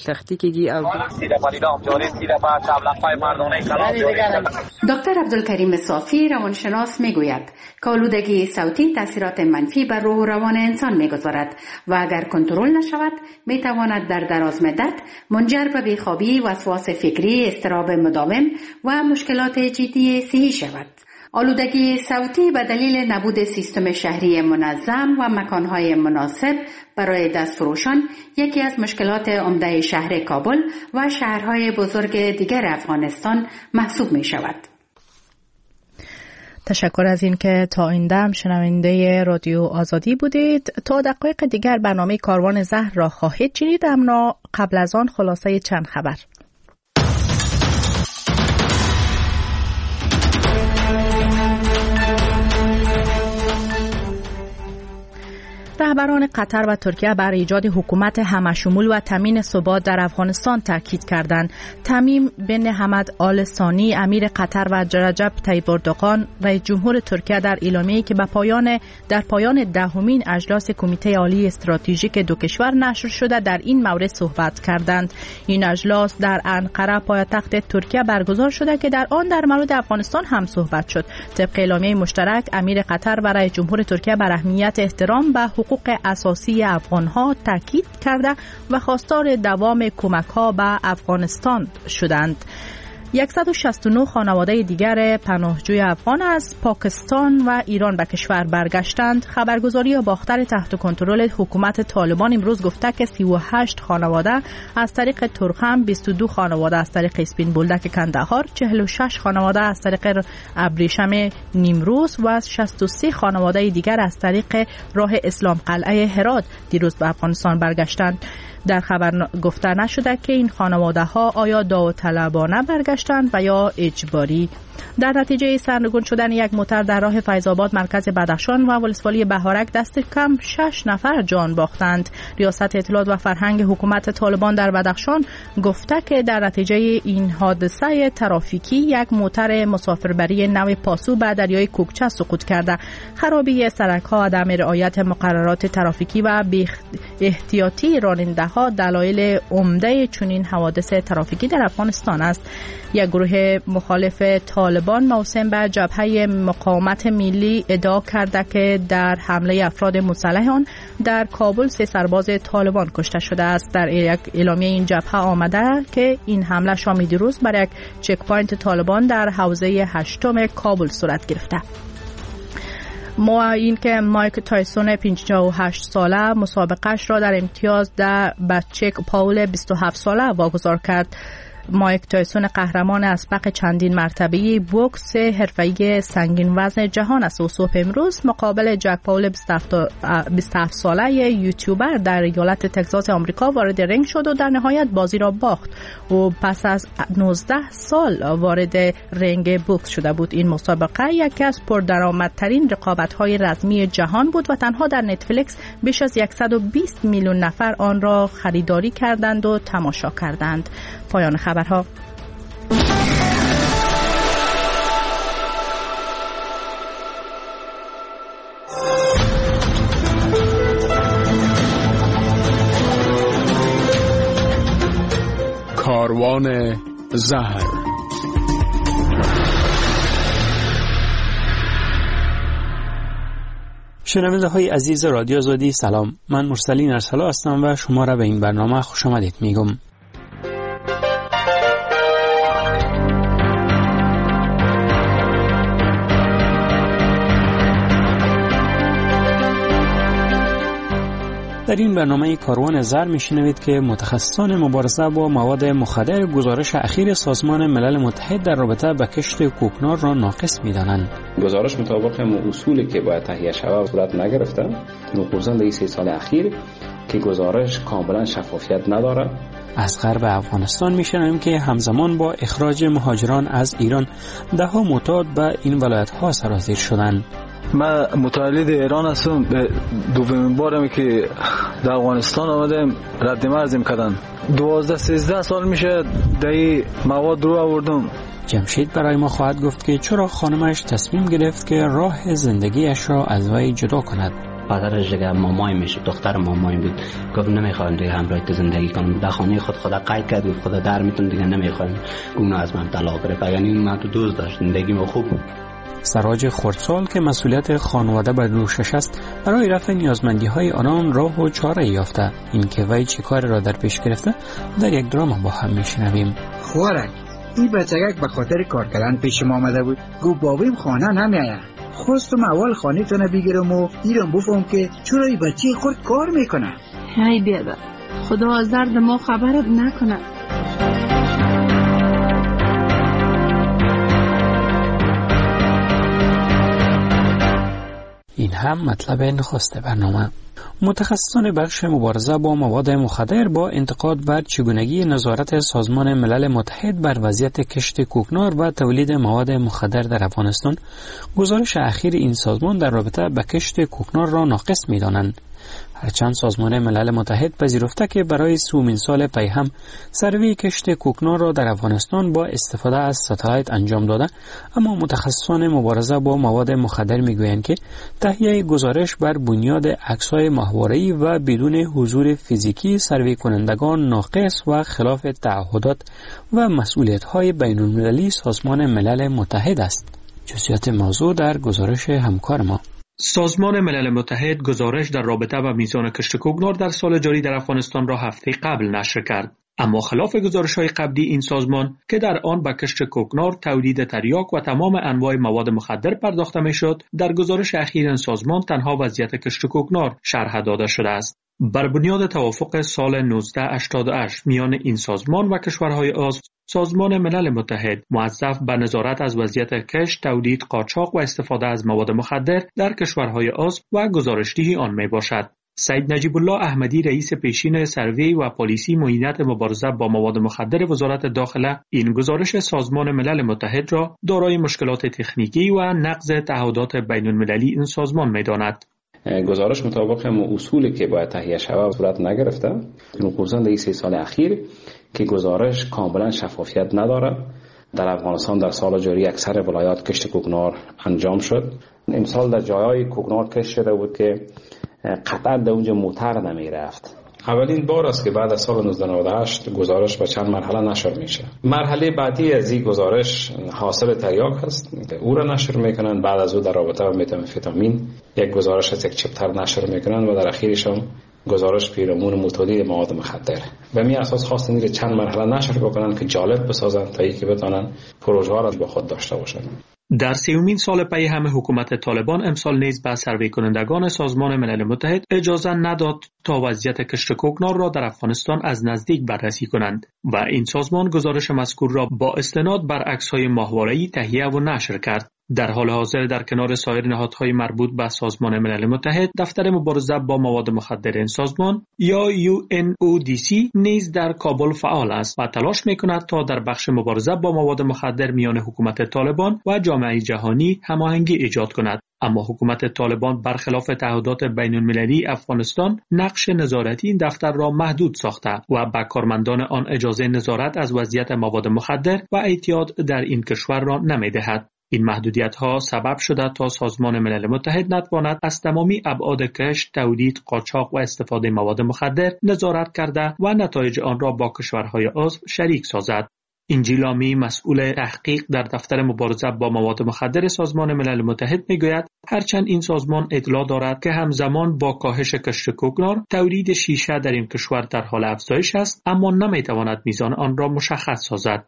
دکتر عبدالکریم صافی روانشناس میگوید که آلودگی صوتی تاثیرات منفی بر روح و روان انسان میگذارد و اگر کنترل نشود میتواند در دراز مدت منجر به بیخوابی، وسواس فکری، اضطراب مداوم و مشکلات جدی صحی شود. آلودگی صوتی به دلیل نبود سیستم شهری منظم و مکانهای مناسب برای دستفروشان یکی از مشکلات عمده شهر کابل و شهرهای بزرگ دیگر افغانستان محسوب می شود. تشکر از این که تا این دم شنونده رادیو آزادی بودید. تا دقایق دیگر برنامه کاروان زهر را خواهید شنید، اما قبل از آن خلاصه چند خبر. رهبران قطر و ترکیه بر ایجاد حکومت همشمول و تامین ثبات در افغانستان تاکید کردند. تمیم بن حمد آل ثانی امیر قطر و رجب طیب اردوغان رئیس جمهور ترکیه در اعلامیه‌ای که به پایان در پایان دهمین اجلاس کمیته عالی استراتژیک دو کشور نشر شده در این مورد صحبت کردند. این اجلاس در انقره پایتخت ترکیه برگزار شده که در آن در مورد افغانستان هم صحبت شد. طبق اعلامیه مشترک امیر قطر و رئیس جمهور ترکیه بر اهمیت احترام به حقوق اساسی افغانها تاکید کرده و خواستار دوام کمک‌ها به افغانستان شدند. صد و شصت و نه خانواده دیگر پناهجوی افغان از پاکستان و ایران به کشور برگشتند. خبرگزاری باختر تحت کنترل حکومت طالبان امروز گفته که سی و هشت خانواده از طریق ترخم، بیست و دو خانواده از طریق اسپین بولدک کندهار، چهل و شش خانواده از طریق ابریشم نیمروز و شصت و سه خانواده دیگر از طریق راه اسلام قلعه هرات دیروز به افغانستان برگشتند. در خبر گفته نشده که این خانواده ها آیا داوطلبانه برگشتند و یا اجباری. در نتیجه سرنگون شدن یک موتر در راه فیض‌آباد مرکز بدخشان و ولسوالی بهارک دست کم شش نفر جان باختند. ریاست اطلاعات و فرهنگ حکومت طالبان در بدخشان گفته که در نتیجه این حادثه ترافیکی یک موتر مسافربری نو پاسو به دریای کوکچه سقوط کرده. خرابی سرک‌ها، عدم رعایت مقررات ترافیکی و بی احتیاطی راننده‌ها دلایل عمده چنین حوادث ترافیکی در افغانستان است. یک گروه مخالف طالبان موسوم به جبهه مقاومت ملی ادعا کرده که در حمله افراد مسلح آن در کابل سه سرباز طالبان کشته شده است. در یک اعلامیه این جبهه آمده که این حمله شام دیروز بر یک چک پوینت طالبان در حوزه هشتم کابل صورت گرفته. ما این که مایک تایسون پنجاه و هشت ساله مسابقهش را در امتیاز ده به چک پاول بیست و هفت ساله واگذار کرد. مایک تایسون قهرمان اسبق چندین مرتبه‌ای بوکس حرفه‌ای سنگین وزن جهان است و صبح امروز مقابل جک پاول بیست و هفت ساله یوتیوبر در ایالت تگزاس آمریکا وارد رینگ شد و در نهایت بازی را باخت و پس از نوزده سال وارد رینگ بوکس شده بود. این مسابقه یکی از پردرآمدترین رقابت‌های رسمی جهان بود و تنها در نتفلیکس بیش از صد و بیست میلیون نفر آن را خریداری کردند و تماشا کردند. پایان خبرها. کاروان زهر. شنونده های عزیز رادیو آزادی سلام، من مرسلین ارسلا هستم و شما را به این برنامه خوش آمدید میگم. در این برنامه کاروان زر میشنوید که متخصصان مبارزه با مواد مخدر گزارش اخیر سازمان ملل متحد در رابطه با کشت کوکنار را ناقص می‌دانند. گزارش مطابق اصولی که باید تهیه شود صورت نگرفته، خصوصا در این سه سال اخیر که گزارش کاملا شفافیت ندارد. از غرب افغانستان میشنویم که همزمان با اخراج مهاجران از ایران ده ها معتاد به این ولایت‌ها سرازیر شدند. من متولد ایران هستم. دومین بارم که در افغانستان آمدم رد مرز کردن. دوازده سیزده سال میشه در این مواد رو آوردم. جمشید برای ما خواهد گفت که چرا خانمش تصمیم گرفت که راه زندگیش را از وی جدا کند. پدرش دیگه مامای میشه، دختر مامای بود، گفت نمیخوام دیگه همراه تو زندگی کنم. در خانه خود خدا قید کرد، گفت خدا در میتون دیگه نمیخوام اون از من طلاق بره. یعنی من تو دوست داشت، زندگی ما خوب. سراج خردسال که مسئولیت خانواده بر دوشش است، برای رفع نیازمندی های آنان راه و چاره یافته. این که وی چه کار را در پیش گرفته در یک درام با هم میشنویم. خوارک این بچگک به خاطر کار کردن پیش ما آمده بود، گو بابیم خانه نمیاید. خواستم اول خانه تونه بگیرم و ایران بفهم که چرا این بچه خود کار میکنه. هی بیاده خدا از درد ما خبرت نکنه. این هم مطلب نخست برنامه. متخصصان بخش مبارزه با مواد مخدر با انتقاد بر چگونگی نظارت سازمان ملل متحد بر وضعیت کشت کوکنار و تولید مواد مخدر در افغانستان، گزارش اخیر این سازمان در رابطه با کشت کوکنار را ناقص می‌دانند. هرچند سازمان ملل متحد پذیرفته که برای سومین سال پی هم سروی کشت کوکنار را در افغانستان با استفاده از ستلایت انجام داده، اما متخصصان مبارزه با مواد مخدر میگویند که تهیه گزارش بر بنیاد عکس‌های ماهواره‌ای و بدون حضور فیزیکی سروی کنندگان ناقص و خلاف تعهدات و مسئولیت‌های بین‌المللی سازمان ملل متحد است. جزئیات موضوع در گزارش همکار ما. سازمان ملل متحد گزارش در رابطه با میزان کشت کوکنار در سال جاری در افغانستان را هفته قبل نشر کرد. اما خلاف گزارش‌های قبلی این سازمان که در آن به کشت کوکنار، تولید تریاک و تمام انواع مواد مخدر پرداخته می‌شد، در گزارش اخیر این سازمان تنها وضعیت کشت کوکنار شرح داده شده است. بر بنیاد توافق سال نوزده هشتاد و هشت میان این سازمان و کشورهای عضو، سازمان ملل متحد موظف به نظارت از وضعیت کشت، تولید، قاچاق و استفاده از مواد مخدر در کشورهای عضو و گزارشدهی آن می باشد. سید نجیب الله احمدی، رئیس پیشین سروی و پالیسی معینت مبارزه با مواد مخدر وزارت داخله، این گزارش سازمان ملل متحد را دارای مشکلات تکنیکی و نقض تعهدات بین المللی این سازمان می داند. گزارش مطابق اصولی که باید تهیه شود صورت نگرفته. خصوصا در این سه سال اخیر که گزارش کاملا شفافیت نداره. در افغانستان در سال جاری اکثر ولایات کشت کوکنار انجام شد. امسال در جایهای کوکنار کشت شده بود که قطعا در اونجا موتر نمی رفت. اولین بار است که بعد از سال نوزده نود و هشت گزارش به چند مرحله نشر میشه. مرحله بعدی از این گزارش حاصل تریاک است، او را نشر میکنن. بعد از او در رابطه با متامفتامین یک گزارش از یک چپتر نشر میکنن و در اخیرش هم گزارش پیرامون متولید مواد مخدر. و می اساس خواستن این چند مرحله نشر بکنن که جالب بسازن تا اینکه بتونن پروژه ها را با خود داشته باشن. در سیومین سال پی هم حکومت طالبان امسال نیز به سروی کنندگان سازمان ملل متحد اجازه نداد تا وضعیت کشت کوکنار را در افغانستان از نزدیک بررسی کنند و این سازمان گزارش مذکور را با استناد بر عکس‌های ماهواره‌ای تهیه و نشر کرد. در حال حاضر در کنار سایر نهادهای مربوط به سازمان ملل متحد، دفتر مبارزه با مواد مخدر این سازمان یا یو ان او دی سی نیز در کابل فعال است و تلاش می‌کند تا در بخش مبارزه با مواد مخدر میان حکومت طالبان و جامعه جهانی هماهنگی ایجاد کند. اما حکومت طالبان برخلاف تعهدات بین‌المللی افغانستان نقش نظارتی این دفتر را محدود ساخته و به کارمندان آن اجازه نظارت از وضعیت مواد مخدر و اعتیاد در این کشور را نمی‌دهد. این محدودیت‌ها سبب شده تا سازمان ملل متحد نتواند از تمامی ابعاد کشت، تولید، قاچاق و استفاده مواد مخدر نظارت کرده و نتایج آن را با کشورهای عضو شریک سازد. انجیل آمی، مسئول تحقیق در دفتر مبارزه با مواد مخدر سازمان ملل متحد میگوید هرچند این سازمان اطلاع دارد که همزمان با کاهش کشت کوکنار، تولید شیشه در این کشور در حال افزایش است، اما نمیتواند میزان آن را مشخص سازد.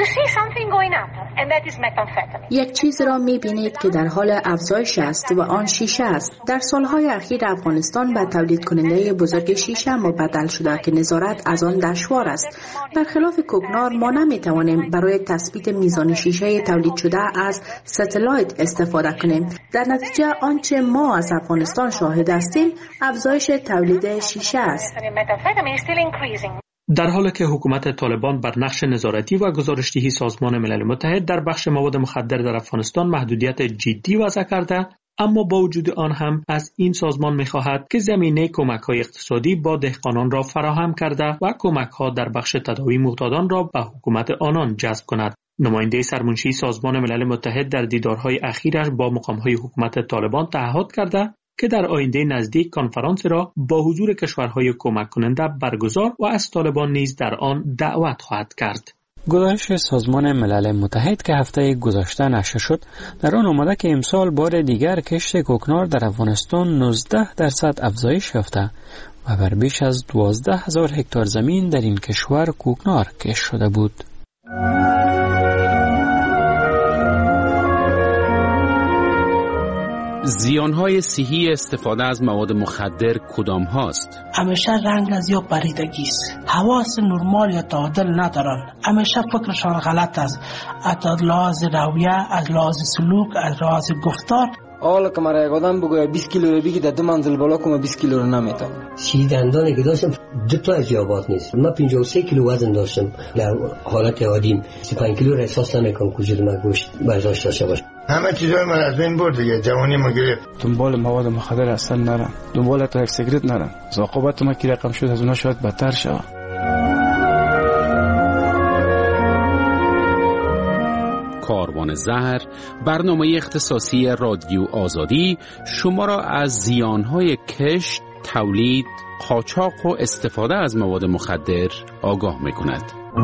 یک چیز را می‌بینید که در حال افزایش است و آن شیشه است. در سالهای اخیر افغانستان به تولید کننده بزرگ شیشه مبدل شده که نظارت از آن دشوار است. برخلاف کوکنار ما نمی‌توانیم برای تثبیت میزان شیشه تولید شده از ستلایت استفاده کنیم. در نتیجه آنچه ما از افغانستان شاهد هستیم افزایش تولید شیشه است. در حالی که حکومت طالبان بر نقش نظارتی و گزارشدهی سازمان ملل متحد در بخش مواد مخدر در افغانستان محدودیت جدی وضع کرده، اما با وجود آن هم از این سازمان می‌خواهد که زمینه کمک‌های اقتصادی با دهقانان را فراهم کرده و کمک‌ها در بخش تداوی معتادان را به حکومت آنان جذب کند. نماینده سرمنشی سازمان ملل متحد در دیدارهای اخیرش با مقام‌های حکومت طالبان تعهد کرده که در آینده نزدیک کنفرانس را با حضور کشورهای کمک کننده برگزار و از طالبان نیز در آن دعوت خواهد کرد. گزارش سازمان ملل متحد که هفته گذشته نشر شد در آن آمده که امسال بار دیگر کشت کوکنار در افغانستان نوزده درصد افزایش یافته و بر بیش از دوازده هزار هکتار زمین در این کشور کوکنار کشت شده بود. زیانهای صحی استفاده از مواد مخدر کدام هاست؟ همیشه رنگ از یا پریدگی است. حواس نرمال یا تعادل ندارن. همیشه فکرشان غلط است. از لحاظ رویه، از لحاظ سلوک، از لحاظ گفتار. حالا که مرا یک آدم بگوید بیست کیلو رو بگی در دو منزل بالا کنم بیست کیلو رو نمیتونم. سی دندانی که داشتم دو تا از جوابات نیست. من پنجاه و سه کیلو وزن داشتم. در حالت عادیم سی و پنج کیلو را احساس نمیکنم که وجود من گوشت برداشت داشته باشه. همه چیزای من از بین برد دیگه. جوانی ما گرفت. دنبال مواد مخدر اصلا نرم. دنبال تا یک سیگرت نرم. عاقبت ما کی رقم شد از اونها شاید بدتر شود. کاروان زهر، برنامه اختصاصی رادیو آزادی شما را از زیانهای کشت، تولید، قاچاق و استفاده از مواد مخدر آگاه می‌کند.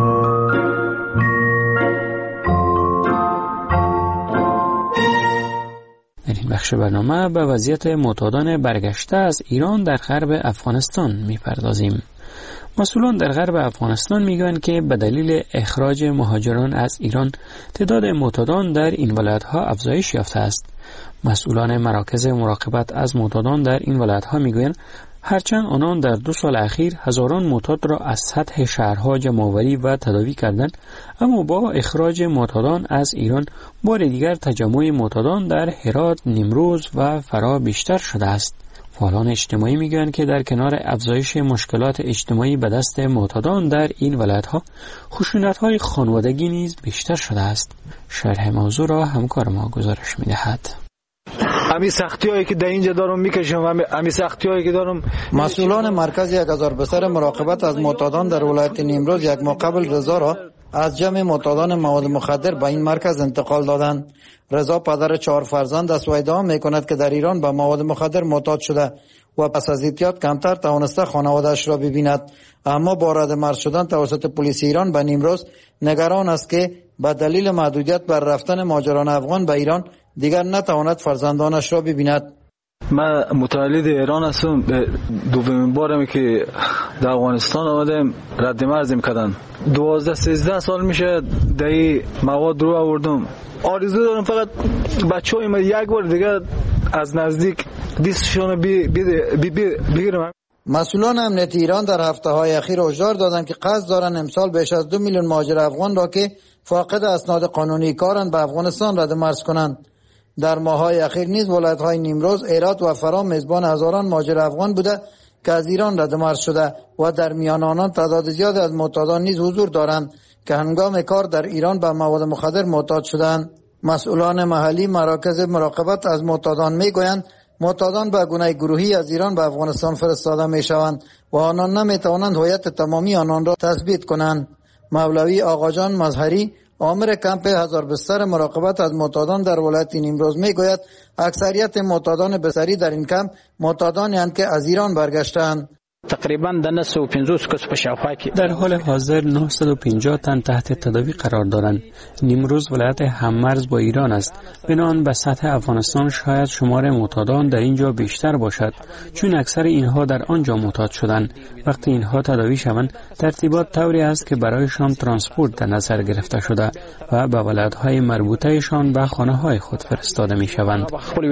در این بخش برنامه به وضعیت معتادان برگشته از ایران در غرب افغانستان می‌پردازیم. مسئولان در غرب افغانستان میگویند که به دلیل اخراج مهاجران از ایران تعداد معتادان در این ولایت‌ها افزایش یافته است. مسئولان مراکز مراقبت از معتادان در این ولایت‌ها میگویند هرچند آنان در دو سال اخیر هزاران معتاد را از سطح شهرها جمع‌آوری و تداوی کردند، اما با اخراج معتادان از ایران بار دیگر تجمع معتادان در هرات، نیمروز و فرا بیشتر شده است. فعالان اجتماعی میگویند که در کنار افزایش مشکلات اجتماعی به دست معتادان در این ولایت‌ها، خشونت‌های خانوادگی نیز بیشتر شده است. شرح موضوع را همکار ما گزارش می‌دهد. امی سختی‌هایی که در اینجا دارم میکشم، امی سختی‌هایی که دارم. مسئولان مرکز یک هزار بستر مراقبت از معتادان در ولایت نیمروز یک ماه قبل رضا را از جمع معتادان مواد مخدر به این مرکز انتقال دادند. رضا پدر چهار فرزند است و ادعا میکند که در ایران به مواد مخدر معتاد شده و پس از اعتیاد کمتر توانسته خانواده‌اش را ببیند، اما با رد مرز شدن توسط پلیس ایران به نیمروز نگران است که به دلیل محدودیت بر رفتن مهاجران افغان به ایران دیگر نتواند فرزندانش را ببیند. من متولد ایران هستم. دومین بارم که در افغانستان آمدم رد مرز می‌کردن. دوازده سیزده سال میشه در این مواد رو آوردم. آرزو دارم فقط بچه‌های من یک بار دیگه از نزدیک دیستشون بی بی بی بگیرم. مسئولان امنیت ایران در هفته‌های اخیر هشدار دادند که قصد دارند امسال بیش از دو میلیون مهاجر افغان را که فاقد اسناد قانونی کارند به افغانستان رد مرز کنند. در ماه‌های اخیر نیز ولایت‌های نیمروز، هرات و فرا میزبان هزاران مهاجر افغان بوده که از ایران رد مرز شده و در میان آنان تعداد زیادی از معتادان نیز حضور دارند که هنگام کار در ایران به مواد مخدر معتاد شدند. مسئولان محلی مراکز مراقبت از معتادان میگویند معتادان به گونه گروهی از ایران به افغانستان فرستاده میشوند و آنان نمیتوانند هویت تمامی آنان را تثبیت کنند. مولوی آقاجان مظهری، آمر کمپ هزار بستر مراقبت از معتادان در ولایت نیمروز میگوید اکثریت معتادان بستری در این کمپ معتادانی اند که از ایران برگشتند. تقریبا در نصف و پنجاه کس په شاوخوا کې در حال حاضر نهصد و پنجاه تن تحت تداوی قرار دارند. نیمروز ولایت هممرز با ایران است. بنابراین به سطح افغانستان شاید شمار معتادان در اینجا بیشتر باشد، چون اکثر اینها در آنجا معتاد شدند. وقتی اینها تداوی شوند ترتیبات طوری است که برایشان ترانسپورت در نظر گرفته شده و به ولایت‌های مربوطه‌شان به خانه‌های خود فرستاده می‌شوند.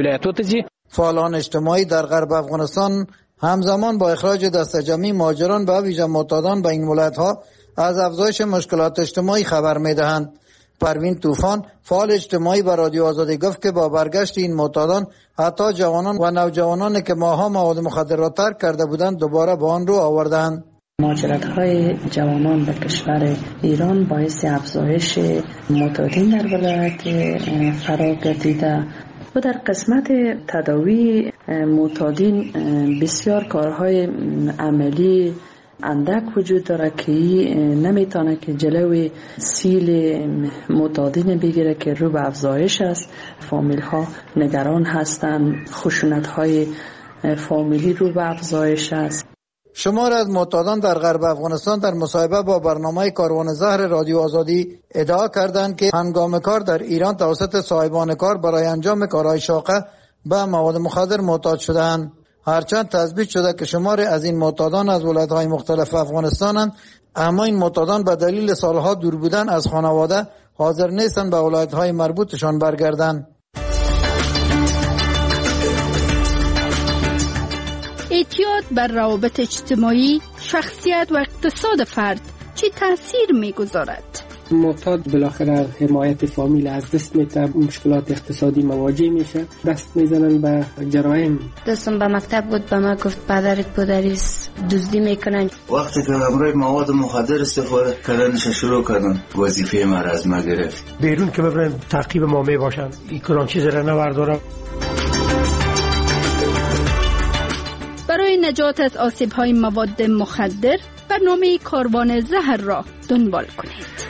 فعالان اجتماعی در غرب افغانستان همزمان با اخراج دستجمعی مهاجران به ویژه معتادان به این ولایت‌ها از افزایش مشکلات اجتماعی خبر می‌دهند. پروین طوفان، فعال اجتماعی، به رادیو آزادی گفت که با برگشت این معتادان حتی جوانان و نوجوانانی که ماها مواد مخدر را ترک کرده بودند دوباره به آن رو آوردند. مهاجرت‌های جوانان به کشور ایران باعث افزایش معتادین در ولایت فرا گردیده و در قسمت تداوی معتادین بسیار کارهای عملی اندک وجود داره که نمیتونه که جلوی سیل معتادین بگیره که رو به افزایش است. فامیل ها نگران هستند، خشونت های فامیلی رو به افزایش است. شمار از معتادان در غرب افغانستان در مصاحبه با برنامه کاروان زهر رادیو آزادی ادعا کردند که هنگام کار در ایران توسط صاحبان کار برای انجام کارهای شاقه به مواد مخدر معتاد شدند. هرچند تثبیت شده که شمار از این معتادان از ولایت‌های مختلف افغانستانند، اما این معتادان به دلیل سالها دور بودن از خانواده حاضر نیستند به ولایت‌های مربوطشان برگردند. اعتیاد بر روابط اجتماعی، شخصیت و اقتصاد فرد چه تأثیر می‌گذارد؟ معتاد بالاخره حمایت فامیل از دست میده، مشکلات اقتصادی مواجه میشه، دست میزنن به جرایم. دستم به مکتب بود، به ما گفت پدرت پدریست دزدی میکنن. وقتی که امروز مواد مخدر استفاده کردنش شروع کردن، وظیفه ما را از ما گرفت. بیرون که ببرن تعقیب ما میباشن، این کلان چیز را نوردارم. برای نجات از آسیب‌های مواد مخدر برنامه کاروان زهر را دنبال کنید.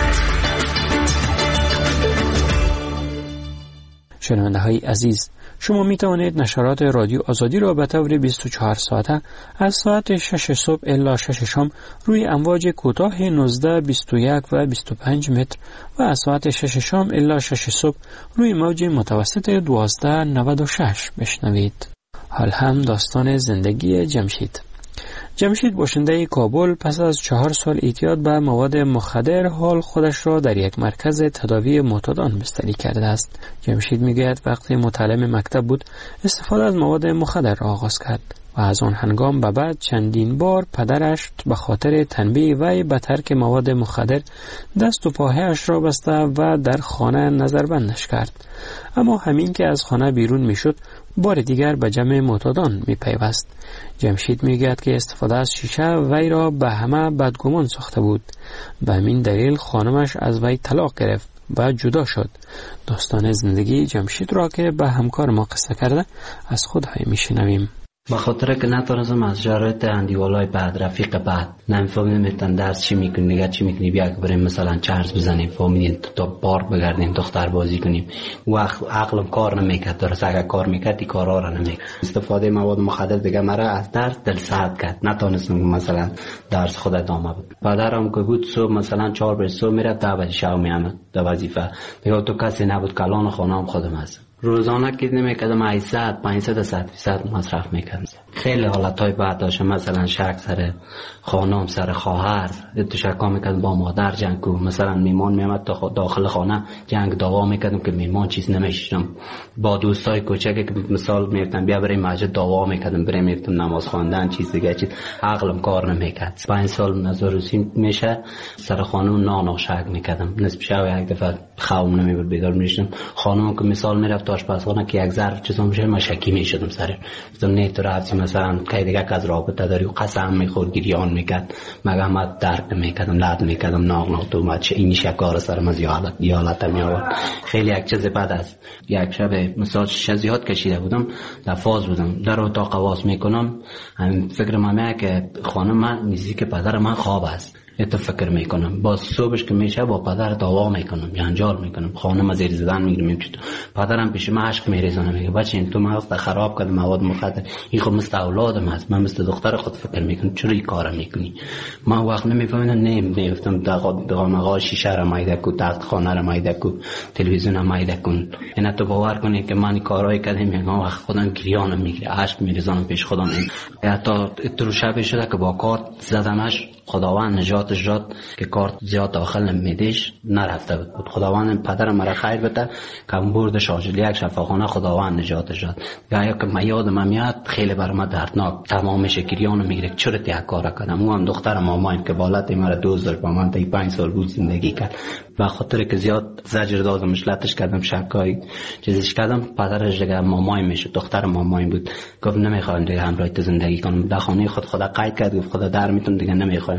شنونده های عزیز، شما می توانید نشرات رادیو آزادی را به طور بیست و چهار ساعته از ساعت شش صبح الی شش شام روی امواج کوتاه نوزده، بیست و یک و بیست و پنج متر و از ساعت شش شام الی شش صبح روی موج متوسط دوازده نود و شش بشنوید. حال هم داستان زندگی جمشید. جمشید باشنده کابل پس از چهار سال اعتیاد به مواد مخدر حال خودش را در یک مرکز تداوی معتادان بستری کرده است. جمشید میگوید وقتی متعلم مکتب بود استفاده از مواد مخدر را آغاز کرد و از آن هنگام به بعد چندین بار پدرش به خاطر تنبیه وی به ترک مواد مخدر دست و پاهایش را بسته و در خانه نظربندش کرد. اما همین که از خانه بیرون میشد بار دیگر به جمع معتادان می پیوست. جمشید می گوید که استفاده از شیشه وی را به همه بدگمان ساخته بود. به همین دلیل خانمش از وی طلاق گرفت و جدا شد. داستان زندگی جمشید را که به همکار ما قصه کرده از خود های می شنویم. به خاطر که نتونستم از شرایط اندیوالای بعد رفیق بعد نمیفهمیم میتن درس چی میکنی نگه چی میکنی بیا که بریم مثلا چرز بزنیم فهمیدین تا پارک بگردیم دختر بازی کنیم و عقلم کار نمیکرد. درست اگر کار میکرد این کارا را نمیکرد. استفاده مواد مخدر دیگه مرا از درس دل سرد کرد. نتونستم مثلا درس خود ادامه بدم. پدرم که بود صبح مثلا چهار بجه صبح میرفت ده بجه شب میامد در وظیفه. دیگه تو کسی نبود کلان خونم خودم هست. روزانه که نمیکردم هشتصد پانصد صد فیصد مصرف میکردم. خیلی حالتهای بعد داشتم مثلا شک سر خانم سر خواهر تو شکا میکردم با مادر جنگ کو مثلا میمان میامد تا داخل خانه جنگ دعوا میکردم که میمان چیز نمیشم. با دوستای کوچکی که مثال میرفتم بیا بریم مسجد دعوا میکردم بریم میرفتم نماز خواندن چیز دیگه چیز عقلم کار نمیکرد. پنج سال نزاروسی میشه سر خانم نانا شک میکردم. نصف شب یک دفعه خوابم نمیبرد بیدار میشدم. خانم که مثال میرفت آشپزخانه که یک ظرف چیزا میشه من شکی میشدم سر گفتم نه تو رفتی مثلا که دیگه از رابطه داری و قسم میخورد گریان میکرد مگه من درک نمیکردم لرد میکردم ناغ ناغ تو چه این شکار سر من زیادت یالت میآورد. خیلی یک چیز بد است. یک شب مثلا شزیات کشیده بودم در فاز بودم در اتاق قواس میکنم همین فکر من که خانم من میزی که پدر من خواب است تو فکر میکنم باز صبحش که میشه با پدر دعوا میکنم جنجال میکنم خانم زیر زدن میگیرم پدرم پیش من عشق میریزونه میگه بچه این تو مغز خراب کردی مواد مخدر این خود مثل اولادم هست من مثل دختر خود فکر میکنم چرا این کارا میکنی. من وقت نمیفهمیدم نه میگفتم دغا شیشه را مایده کو تخت خانه را مایده کو تلویزیون را مایده کن. اینا تو باور کنی که من کارهای کردم میگم وقت خودم گریانم میگیره عشق میریزونم پیش خودم. حتی تو شب شده که با کارت زدمش خداوند نجاتش داد که کارت زیاد داخل نمیدیش نرفته بود. خداوند پدرم مرا خیر بده که برد شاجل یک شفاخانه خداوند نجاتش داد. یا که من یادم میاد خیلی برای من دردناک تمام شکریانو میگیره چرا یک کارا کردم. اون دختر مامایم که بالات مرا دوست داشت با من تا پنج سال بود زندگی کرد و خاطر که زیاد زجر دادم مشلتش کردم شکای چیزش کردم پدرش دیگه مامایم میشه دختر مامایم بود گفت نمیخوام دیگه همراه تو زندگی کنم. در خانه خود خدا قید کرد گفت خدا در میتون دیگه نمیخوام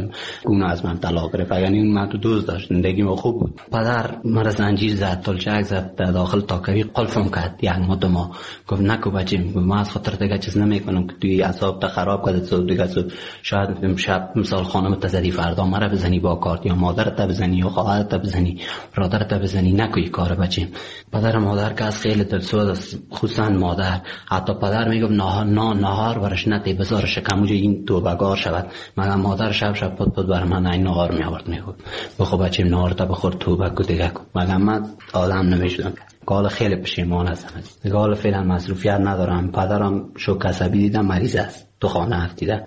نمیخوایم گونه از من طلاق گرفت. یعنی من تو دوست داشت، زندگی ما خوب بود. پدر مرا زنجیر زد، تلچک زد، داخل تاکوی قلفم کرد یک ماه ما. گفت نکو بچه‌م، ما از خاطر دیگه چیز نمیکنم که توی اعصاب تا خراب کرد. تو دیگه شاید شب مثال خانم تزدی فردا مرا بزنی با کارت، یا مادرت بزنی یا خواهرت بزنی، برادرت بزنی. نکوی کار بچه‌م. پدر مادر که از خیلی دلسوز است، خصوصا مادر. حتی پدر میگفت نهار نه نهار برش نتی بزار شکموج این توبگار شود. مگر مادر شب شب پد پد بر من این نهار می آورد میگفت بخو بچه‌م نهار تا بخور توبه کو دیگه کو. مگر من آدم نمیشدم. قال خیلی پشیمان هستم. قال فعلا مصروفیت ندارم. پدرم شوک عصبی دیدم مریض است، تو خانه افتیده.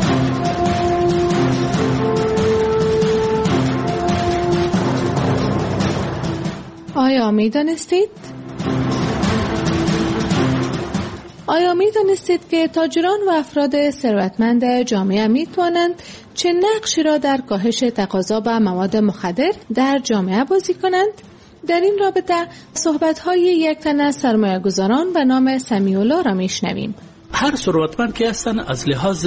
آیا می دانستید؟ آیا می دانستید که تاجران و افراد ثروتمند جامعه می توانند چه نقشی را در کاهش تقاضا به مواد مخدر در جامعه بازی کنند؟ در این رابطه صحبت‌های یک تن از سرمایه‌گذاران به نام سمیع‌الله را میشنویم. هر ثروتمند که هستن از لحاظ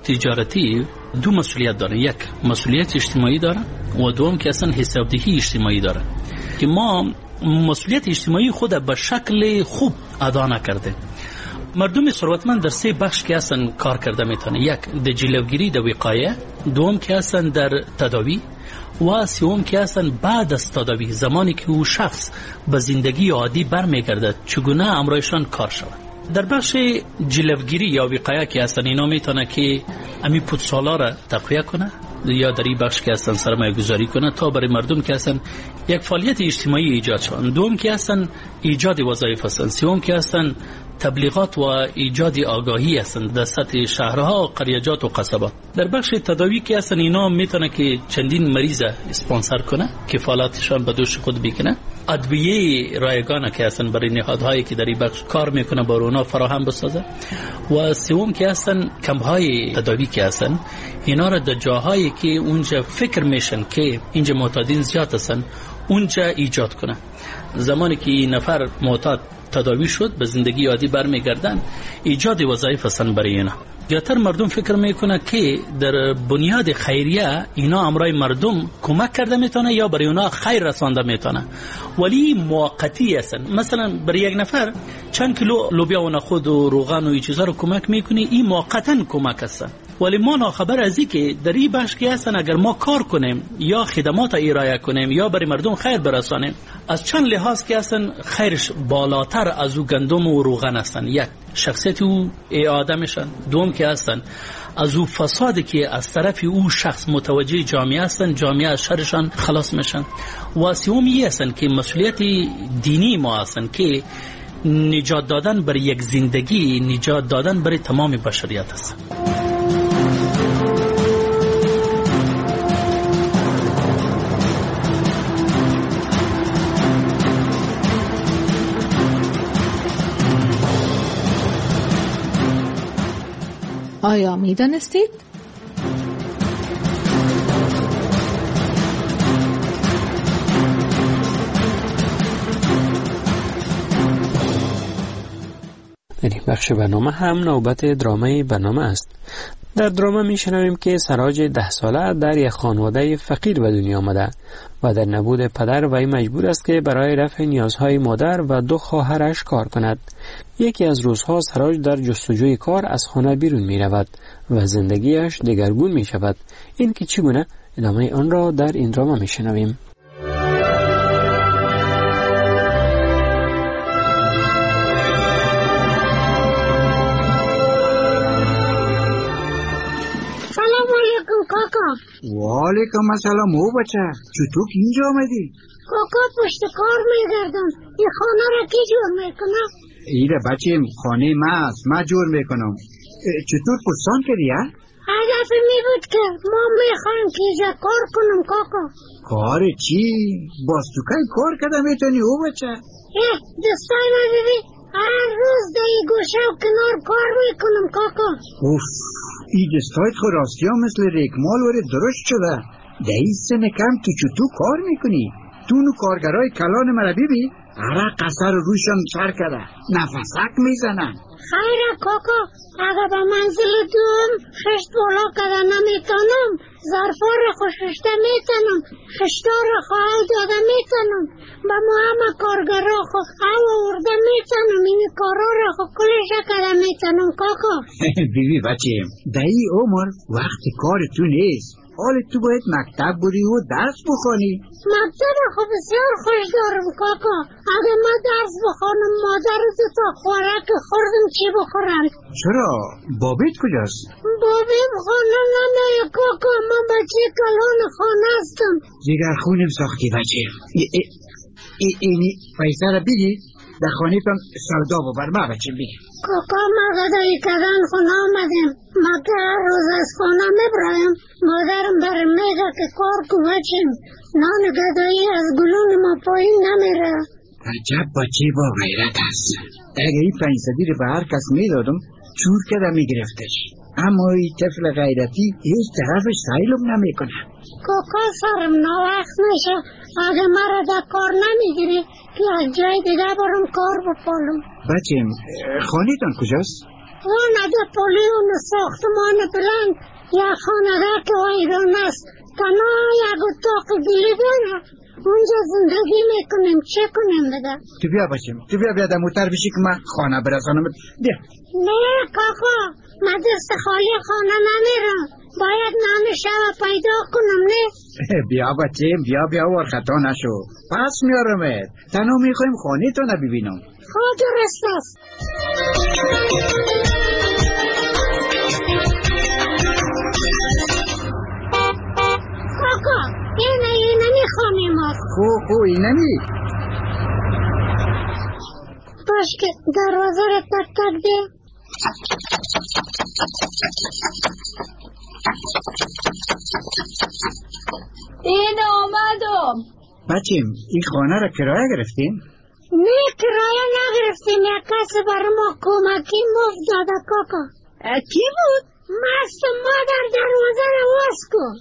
تجارتی دو مسئولیت دارن. یک مسئولیت اجتماعی دارن و دوم که اصلا حسابدهی اجتماعی دارن که ما مسئولیت اجتماعی خود به شکل خوب ادا نکرده. مردم ثروتمند در سه بخش که اصلا کار کرده میتونه. یک در جلوگیری در وقایه، دوم که اصلا در تداوی و سوم که اصلا بعد از تداوی، زمانی که او شخص به زندگی عادی برمیگردد چگونه امرایشان کار شود. در بخش جلوگیری یا وقایه که اصلا اینا میتونه که امی پودسالا را تقویه کنه یا در این بخش که اصلا سرمایه گذاری کنه تا برای مردم که اصلا یک فعالیت اجتماعی ایجاد شوند. دوم که اصلا ایجاد وظایف هستند. سوم که اصلا تبلیغات و ایجاد آگاهی هستند در سطح شهرها، قریجات و قصبات. در بخش تداوی که اصلا اینا میتونه که چندین مریض اسپانسر کنه، کفالاتشان به دوش خود بکنه. ادویه رایگانه که اصلا برای نهادهایی که در این بخش کار میکنه با اونا فراهم بسازه. و سوم که اصلا کمپ‌های تداوی که اصلا اینا را در جاهایی که اونجا فکر میشن که اینجا معتادین زیاد هستن اونجا ایجاد کنه. زمانی که این نفر معتاد تداوی شد به زندگی عادی برمیگردن، ایجاد وظایف هستن برای اینا. زیادتر مردم فکر میکنه که در بنیاد خیریه اینا امرای مردم کمک کرده میتونه یا برای اونا خیر رسانده میتونه، ولی موقتی هستن. مثلا برای یک نفر چند کیلو لوبیا و نخود و روغن و این چیزا رو کمک میکنی، این موقتا کمک هستن. ولی ما ناخبر از این که در این بخش که هستن اگر ما کار کنیم یا خدمات ارائه کنیم یا برای مردم خیر برسانیم، از چند لحاظ که هستن خیرش بالاتر از او گندم و روغن هستن. یک شخصیت او آدمشان، دوم که هستن از او فسادی که از طرف او شخص متوجه جامعه هستن، جامعه از شرشان خلاص میشن. و سومی هستن که مسئولیت دینی ما هستن که نجات دادن برای یک زندگی، نجات دادن برای تمام بشریت هستن. آیا می دانستید؟ در این بخش برنامه هم نوبت درامه برنامه است. در درامه می شنویم که سراج ده ساله در یک خانواده فقیر به دنیا آمده و در نبود پدر وی مجبور است که برای رفع نیازهای مادر و دو خواهرش کار کند. یکی از روزها سراج در جستجوی کار از خانه بیرون می رود و زندگیش دگرگون می شود. این که چگونه، ادامه آن را در این درامه می شنویم. کاکا. وعلیکم السلام. او بچه چطور اینجا آمدی؟ کاکا پشت کار میگردم. این خانه را کی جور میکنم؟ ایره بچه خانه ما است، ما جور میکنم. چطور پرسان کردی ها؟ هدف می بود که ما میخوایم که اینجا کار کنم کاکا. کار چی؟ باز تو که کار کرده میتونی او بچه؟ اه دستای ما ببی هر روز در این گوشه و کنار کار میکنم کاکا. اوف ای دستایت خود راستی ها مثل ریکمال وره درشت شده. در این سن کم تو چطور کار میکنی؟ خاتون و کارگرای کلان مرا ببین، هر قصر روشان سر کرده نفسک میزنن. خیره کاکا، اگه به منزل دوم خشت بالا کده نمیتونم، ظرفا را خوششته میتونم، خشتا را خواهی داده میتونم، به ما همه کارگرا خود او ورده میتونم، این کارا را خود کلشه کده میتونم کاکا. بیبی بچه، در این عمر وقت کار تو نیست، حال تو باید مکتب بری و درس بخوانی. مکتب خود بسیار خوش دارم کاکا، اگه ما درس بخوانم مادر دو تا خوراک خوردم چی بخورم؟ چرا؟ بابیت کجاست؟ بابیم خانه نمیه کاکا، من بچه کلان خانه هستم. جگر خونم ساختی بچه. اینی پیسه را بگی در خانه تان سودا ببر ما بچه بگی. کاکا ما گدایی کدن خونه آمدیم، ما که هر روز از خانه میبرایم، مادرم برم میگه که کار کو بچیم، نان گدایی از گلون ما پایین نمیره. عجب بچه با غیرت هست. اگه این پنجصدی رو به هر کس میدادم چور کده میگرفتش، اما این طفل غیرتی هیچ طرفش سیلم نمیکنه. کاکا سرم ناوقت میشه، اگه مرا در کار نمیگیری که از جای دیگه برم کار بپالم. بچیم خانه تان کجاست؟ خانه در پولیون ساختمان بلند، یا خانه که ویران است، تنها یک اتاق گلی داره، اونجا زندگی میکنیم، چه کنیم بده؟ تو بیا بچیم، تو بیا بیا در موتر بشی که من خانه برسانم. بیا. نه کاکا، من دست خالی خانه نمیرم، باید نان شب پیدا کنم. نه بیا بچیم، بیا بیا ور خطا نشو، پس میارمت، تنها میخوایم خانه تو نبینم. خواه درست است. کاکا اینه اینه میخوانی ما. خو خو اینه می باش که دروازه را تک تک ده. این آمدم. بچیم این خانه را کرایه گرفتیم؟ نه کرایه نگرفتیم، یک کسی بر ما کمکی مفت داده کاکا. کی بود؟ مست مادر دروازه را باز کن.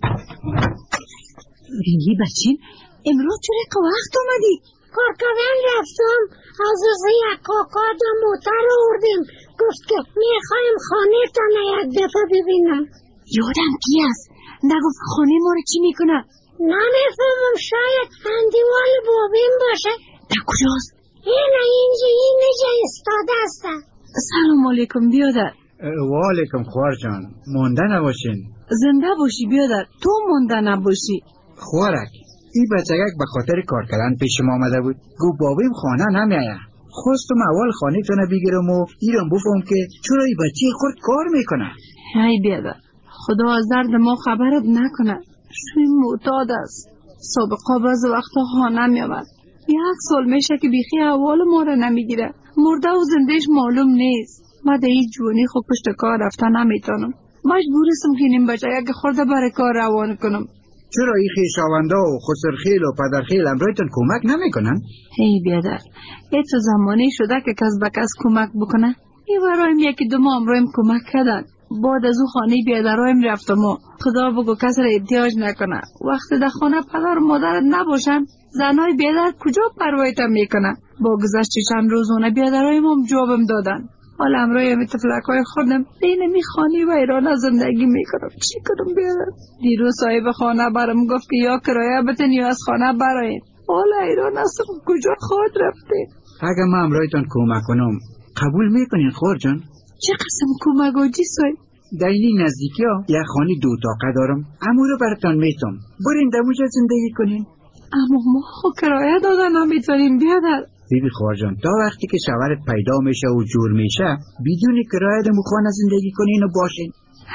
رنگی بچین امروز چرا که وقت آمدی؟ کار کردن رفتم، از از یک کاکا دا موتر آوردیم، گفت که میخوایم خانه تانه یک دفعه ببینم. یادم کی است؟ نگفت خانه ما رو چی میکنه؟ نمیفهمم، شاید اندیوال بابیم باشه. در کجاست؟ اینه اینجا اینجا استاده است. سلام علیکم بیادر. و علیکم خوار جان، مونده نباشین. زنده باشی بیادر، تو مونده نباشی. خوارک این بچگک به خاطر کار کردن پیش ما آمده بود، گو بابیم خانه نمیایه، خواستم اول خانه تونه بگیرم و ایران بفهم که چرا این بچه خود کار میکنه. هی بیادر، خدا از درد ما خبرت نکنه، شوی معتاد است، سابقا بعض وقتا خانه میامد، یک سال میشه که بیخی احوال ما را نمیگیره، مرده و زندهش معلوم نیست. من در این جوانی خود پشت کار رفته نمیتونم، مجبورستم که نیم بچه یک خورده برای کار روان کنم. چرا این خویشاوندا و خسرخیل و پدرخیل امرایتان کمک نمیکنن؟ هی بیادر، ای تو زمانی شده که کس به کس کمک بکنه؟ ای برایم یکی دو ماه امرایم کمک کردن، بعد از او خانه بیادرایم رفتم و خدا بگو کس را احتیاج نکنه. وقتی در خانه پدر و مادرت نباشن، زنای بیادر کجا پروایتم میکنه؟ با گذشت چند روزونه بیادرایم هم جوابم دادن. حالا امروی می تفلکای خودم بین می خانی و ایران زندگی میکنم، چی کنم بیادر؟ دیروز صاحب خانه برام گفت که یا کرایه بتن یا از خانه براین، حالا ایران هستم کجا خود رفته. اگه ما امرایتان کمک کنم قبول میکنین خور جان؟ چه قسم کمک و جی صاحب؟ در این نزدیکی ها یک خانه دو تاقه دارم، امو رو براتان میتم، برین دموجا زندگی کنین. اما ما خو کرایه دادن نمیتونیم بیادر. بیبی خوارجان تا وقتی که شوهرت پیدا میشه و جور میشه بدون کرایه دمو خانه زندگی کنین و باشین.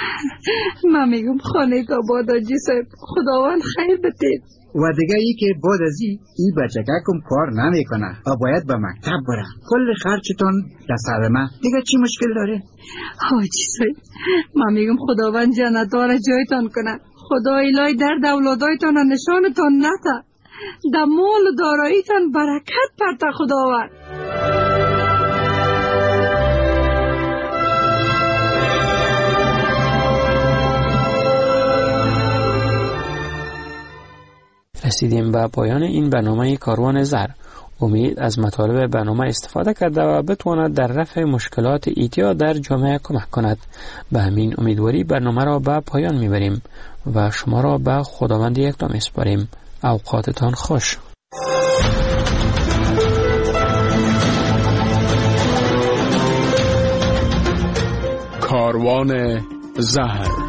من میگم خانه که بادا جی صاحب، خداوند خیر بده. و دیگه ای که بعد از ای ای بچگکم کار نمیکنه و باید به مکتب بره، کل خرچتون در ما دیگه چی مشکل داره؟ حاجی صاحب من میگم خداوند جنت‌ها را جایتان کنه، خدا الهی درد اولادایتان را نشانتان نده، در مال و داراییتان برکت پرته خداوند. رسیدیم به پایان این برنامه کاروان زر. امید از مطالب برنامه استفاده کرده و بتواند در رفع مشکلات ایتیا در جامعه کمک کند. به همین امیدواری برنامه را به پایان میبریم و شما را به خداوند یکتا میسپاریم. اوقاتتان خوش. کاروان زهر.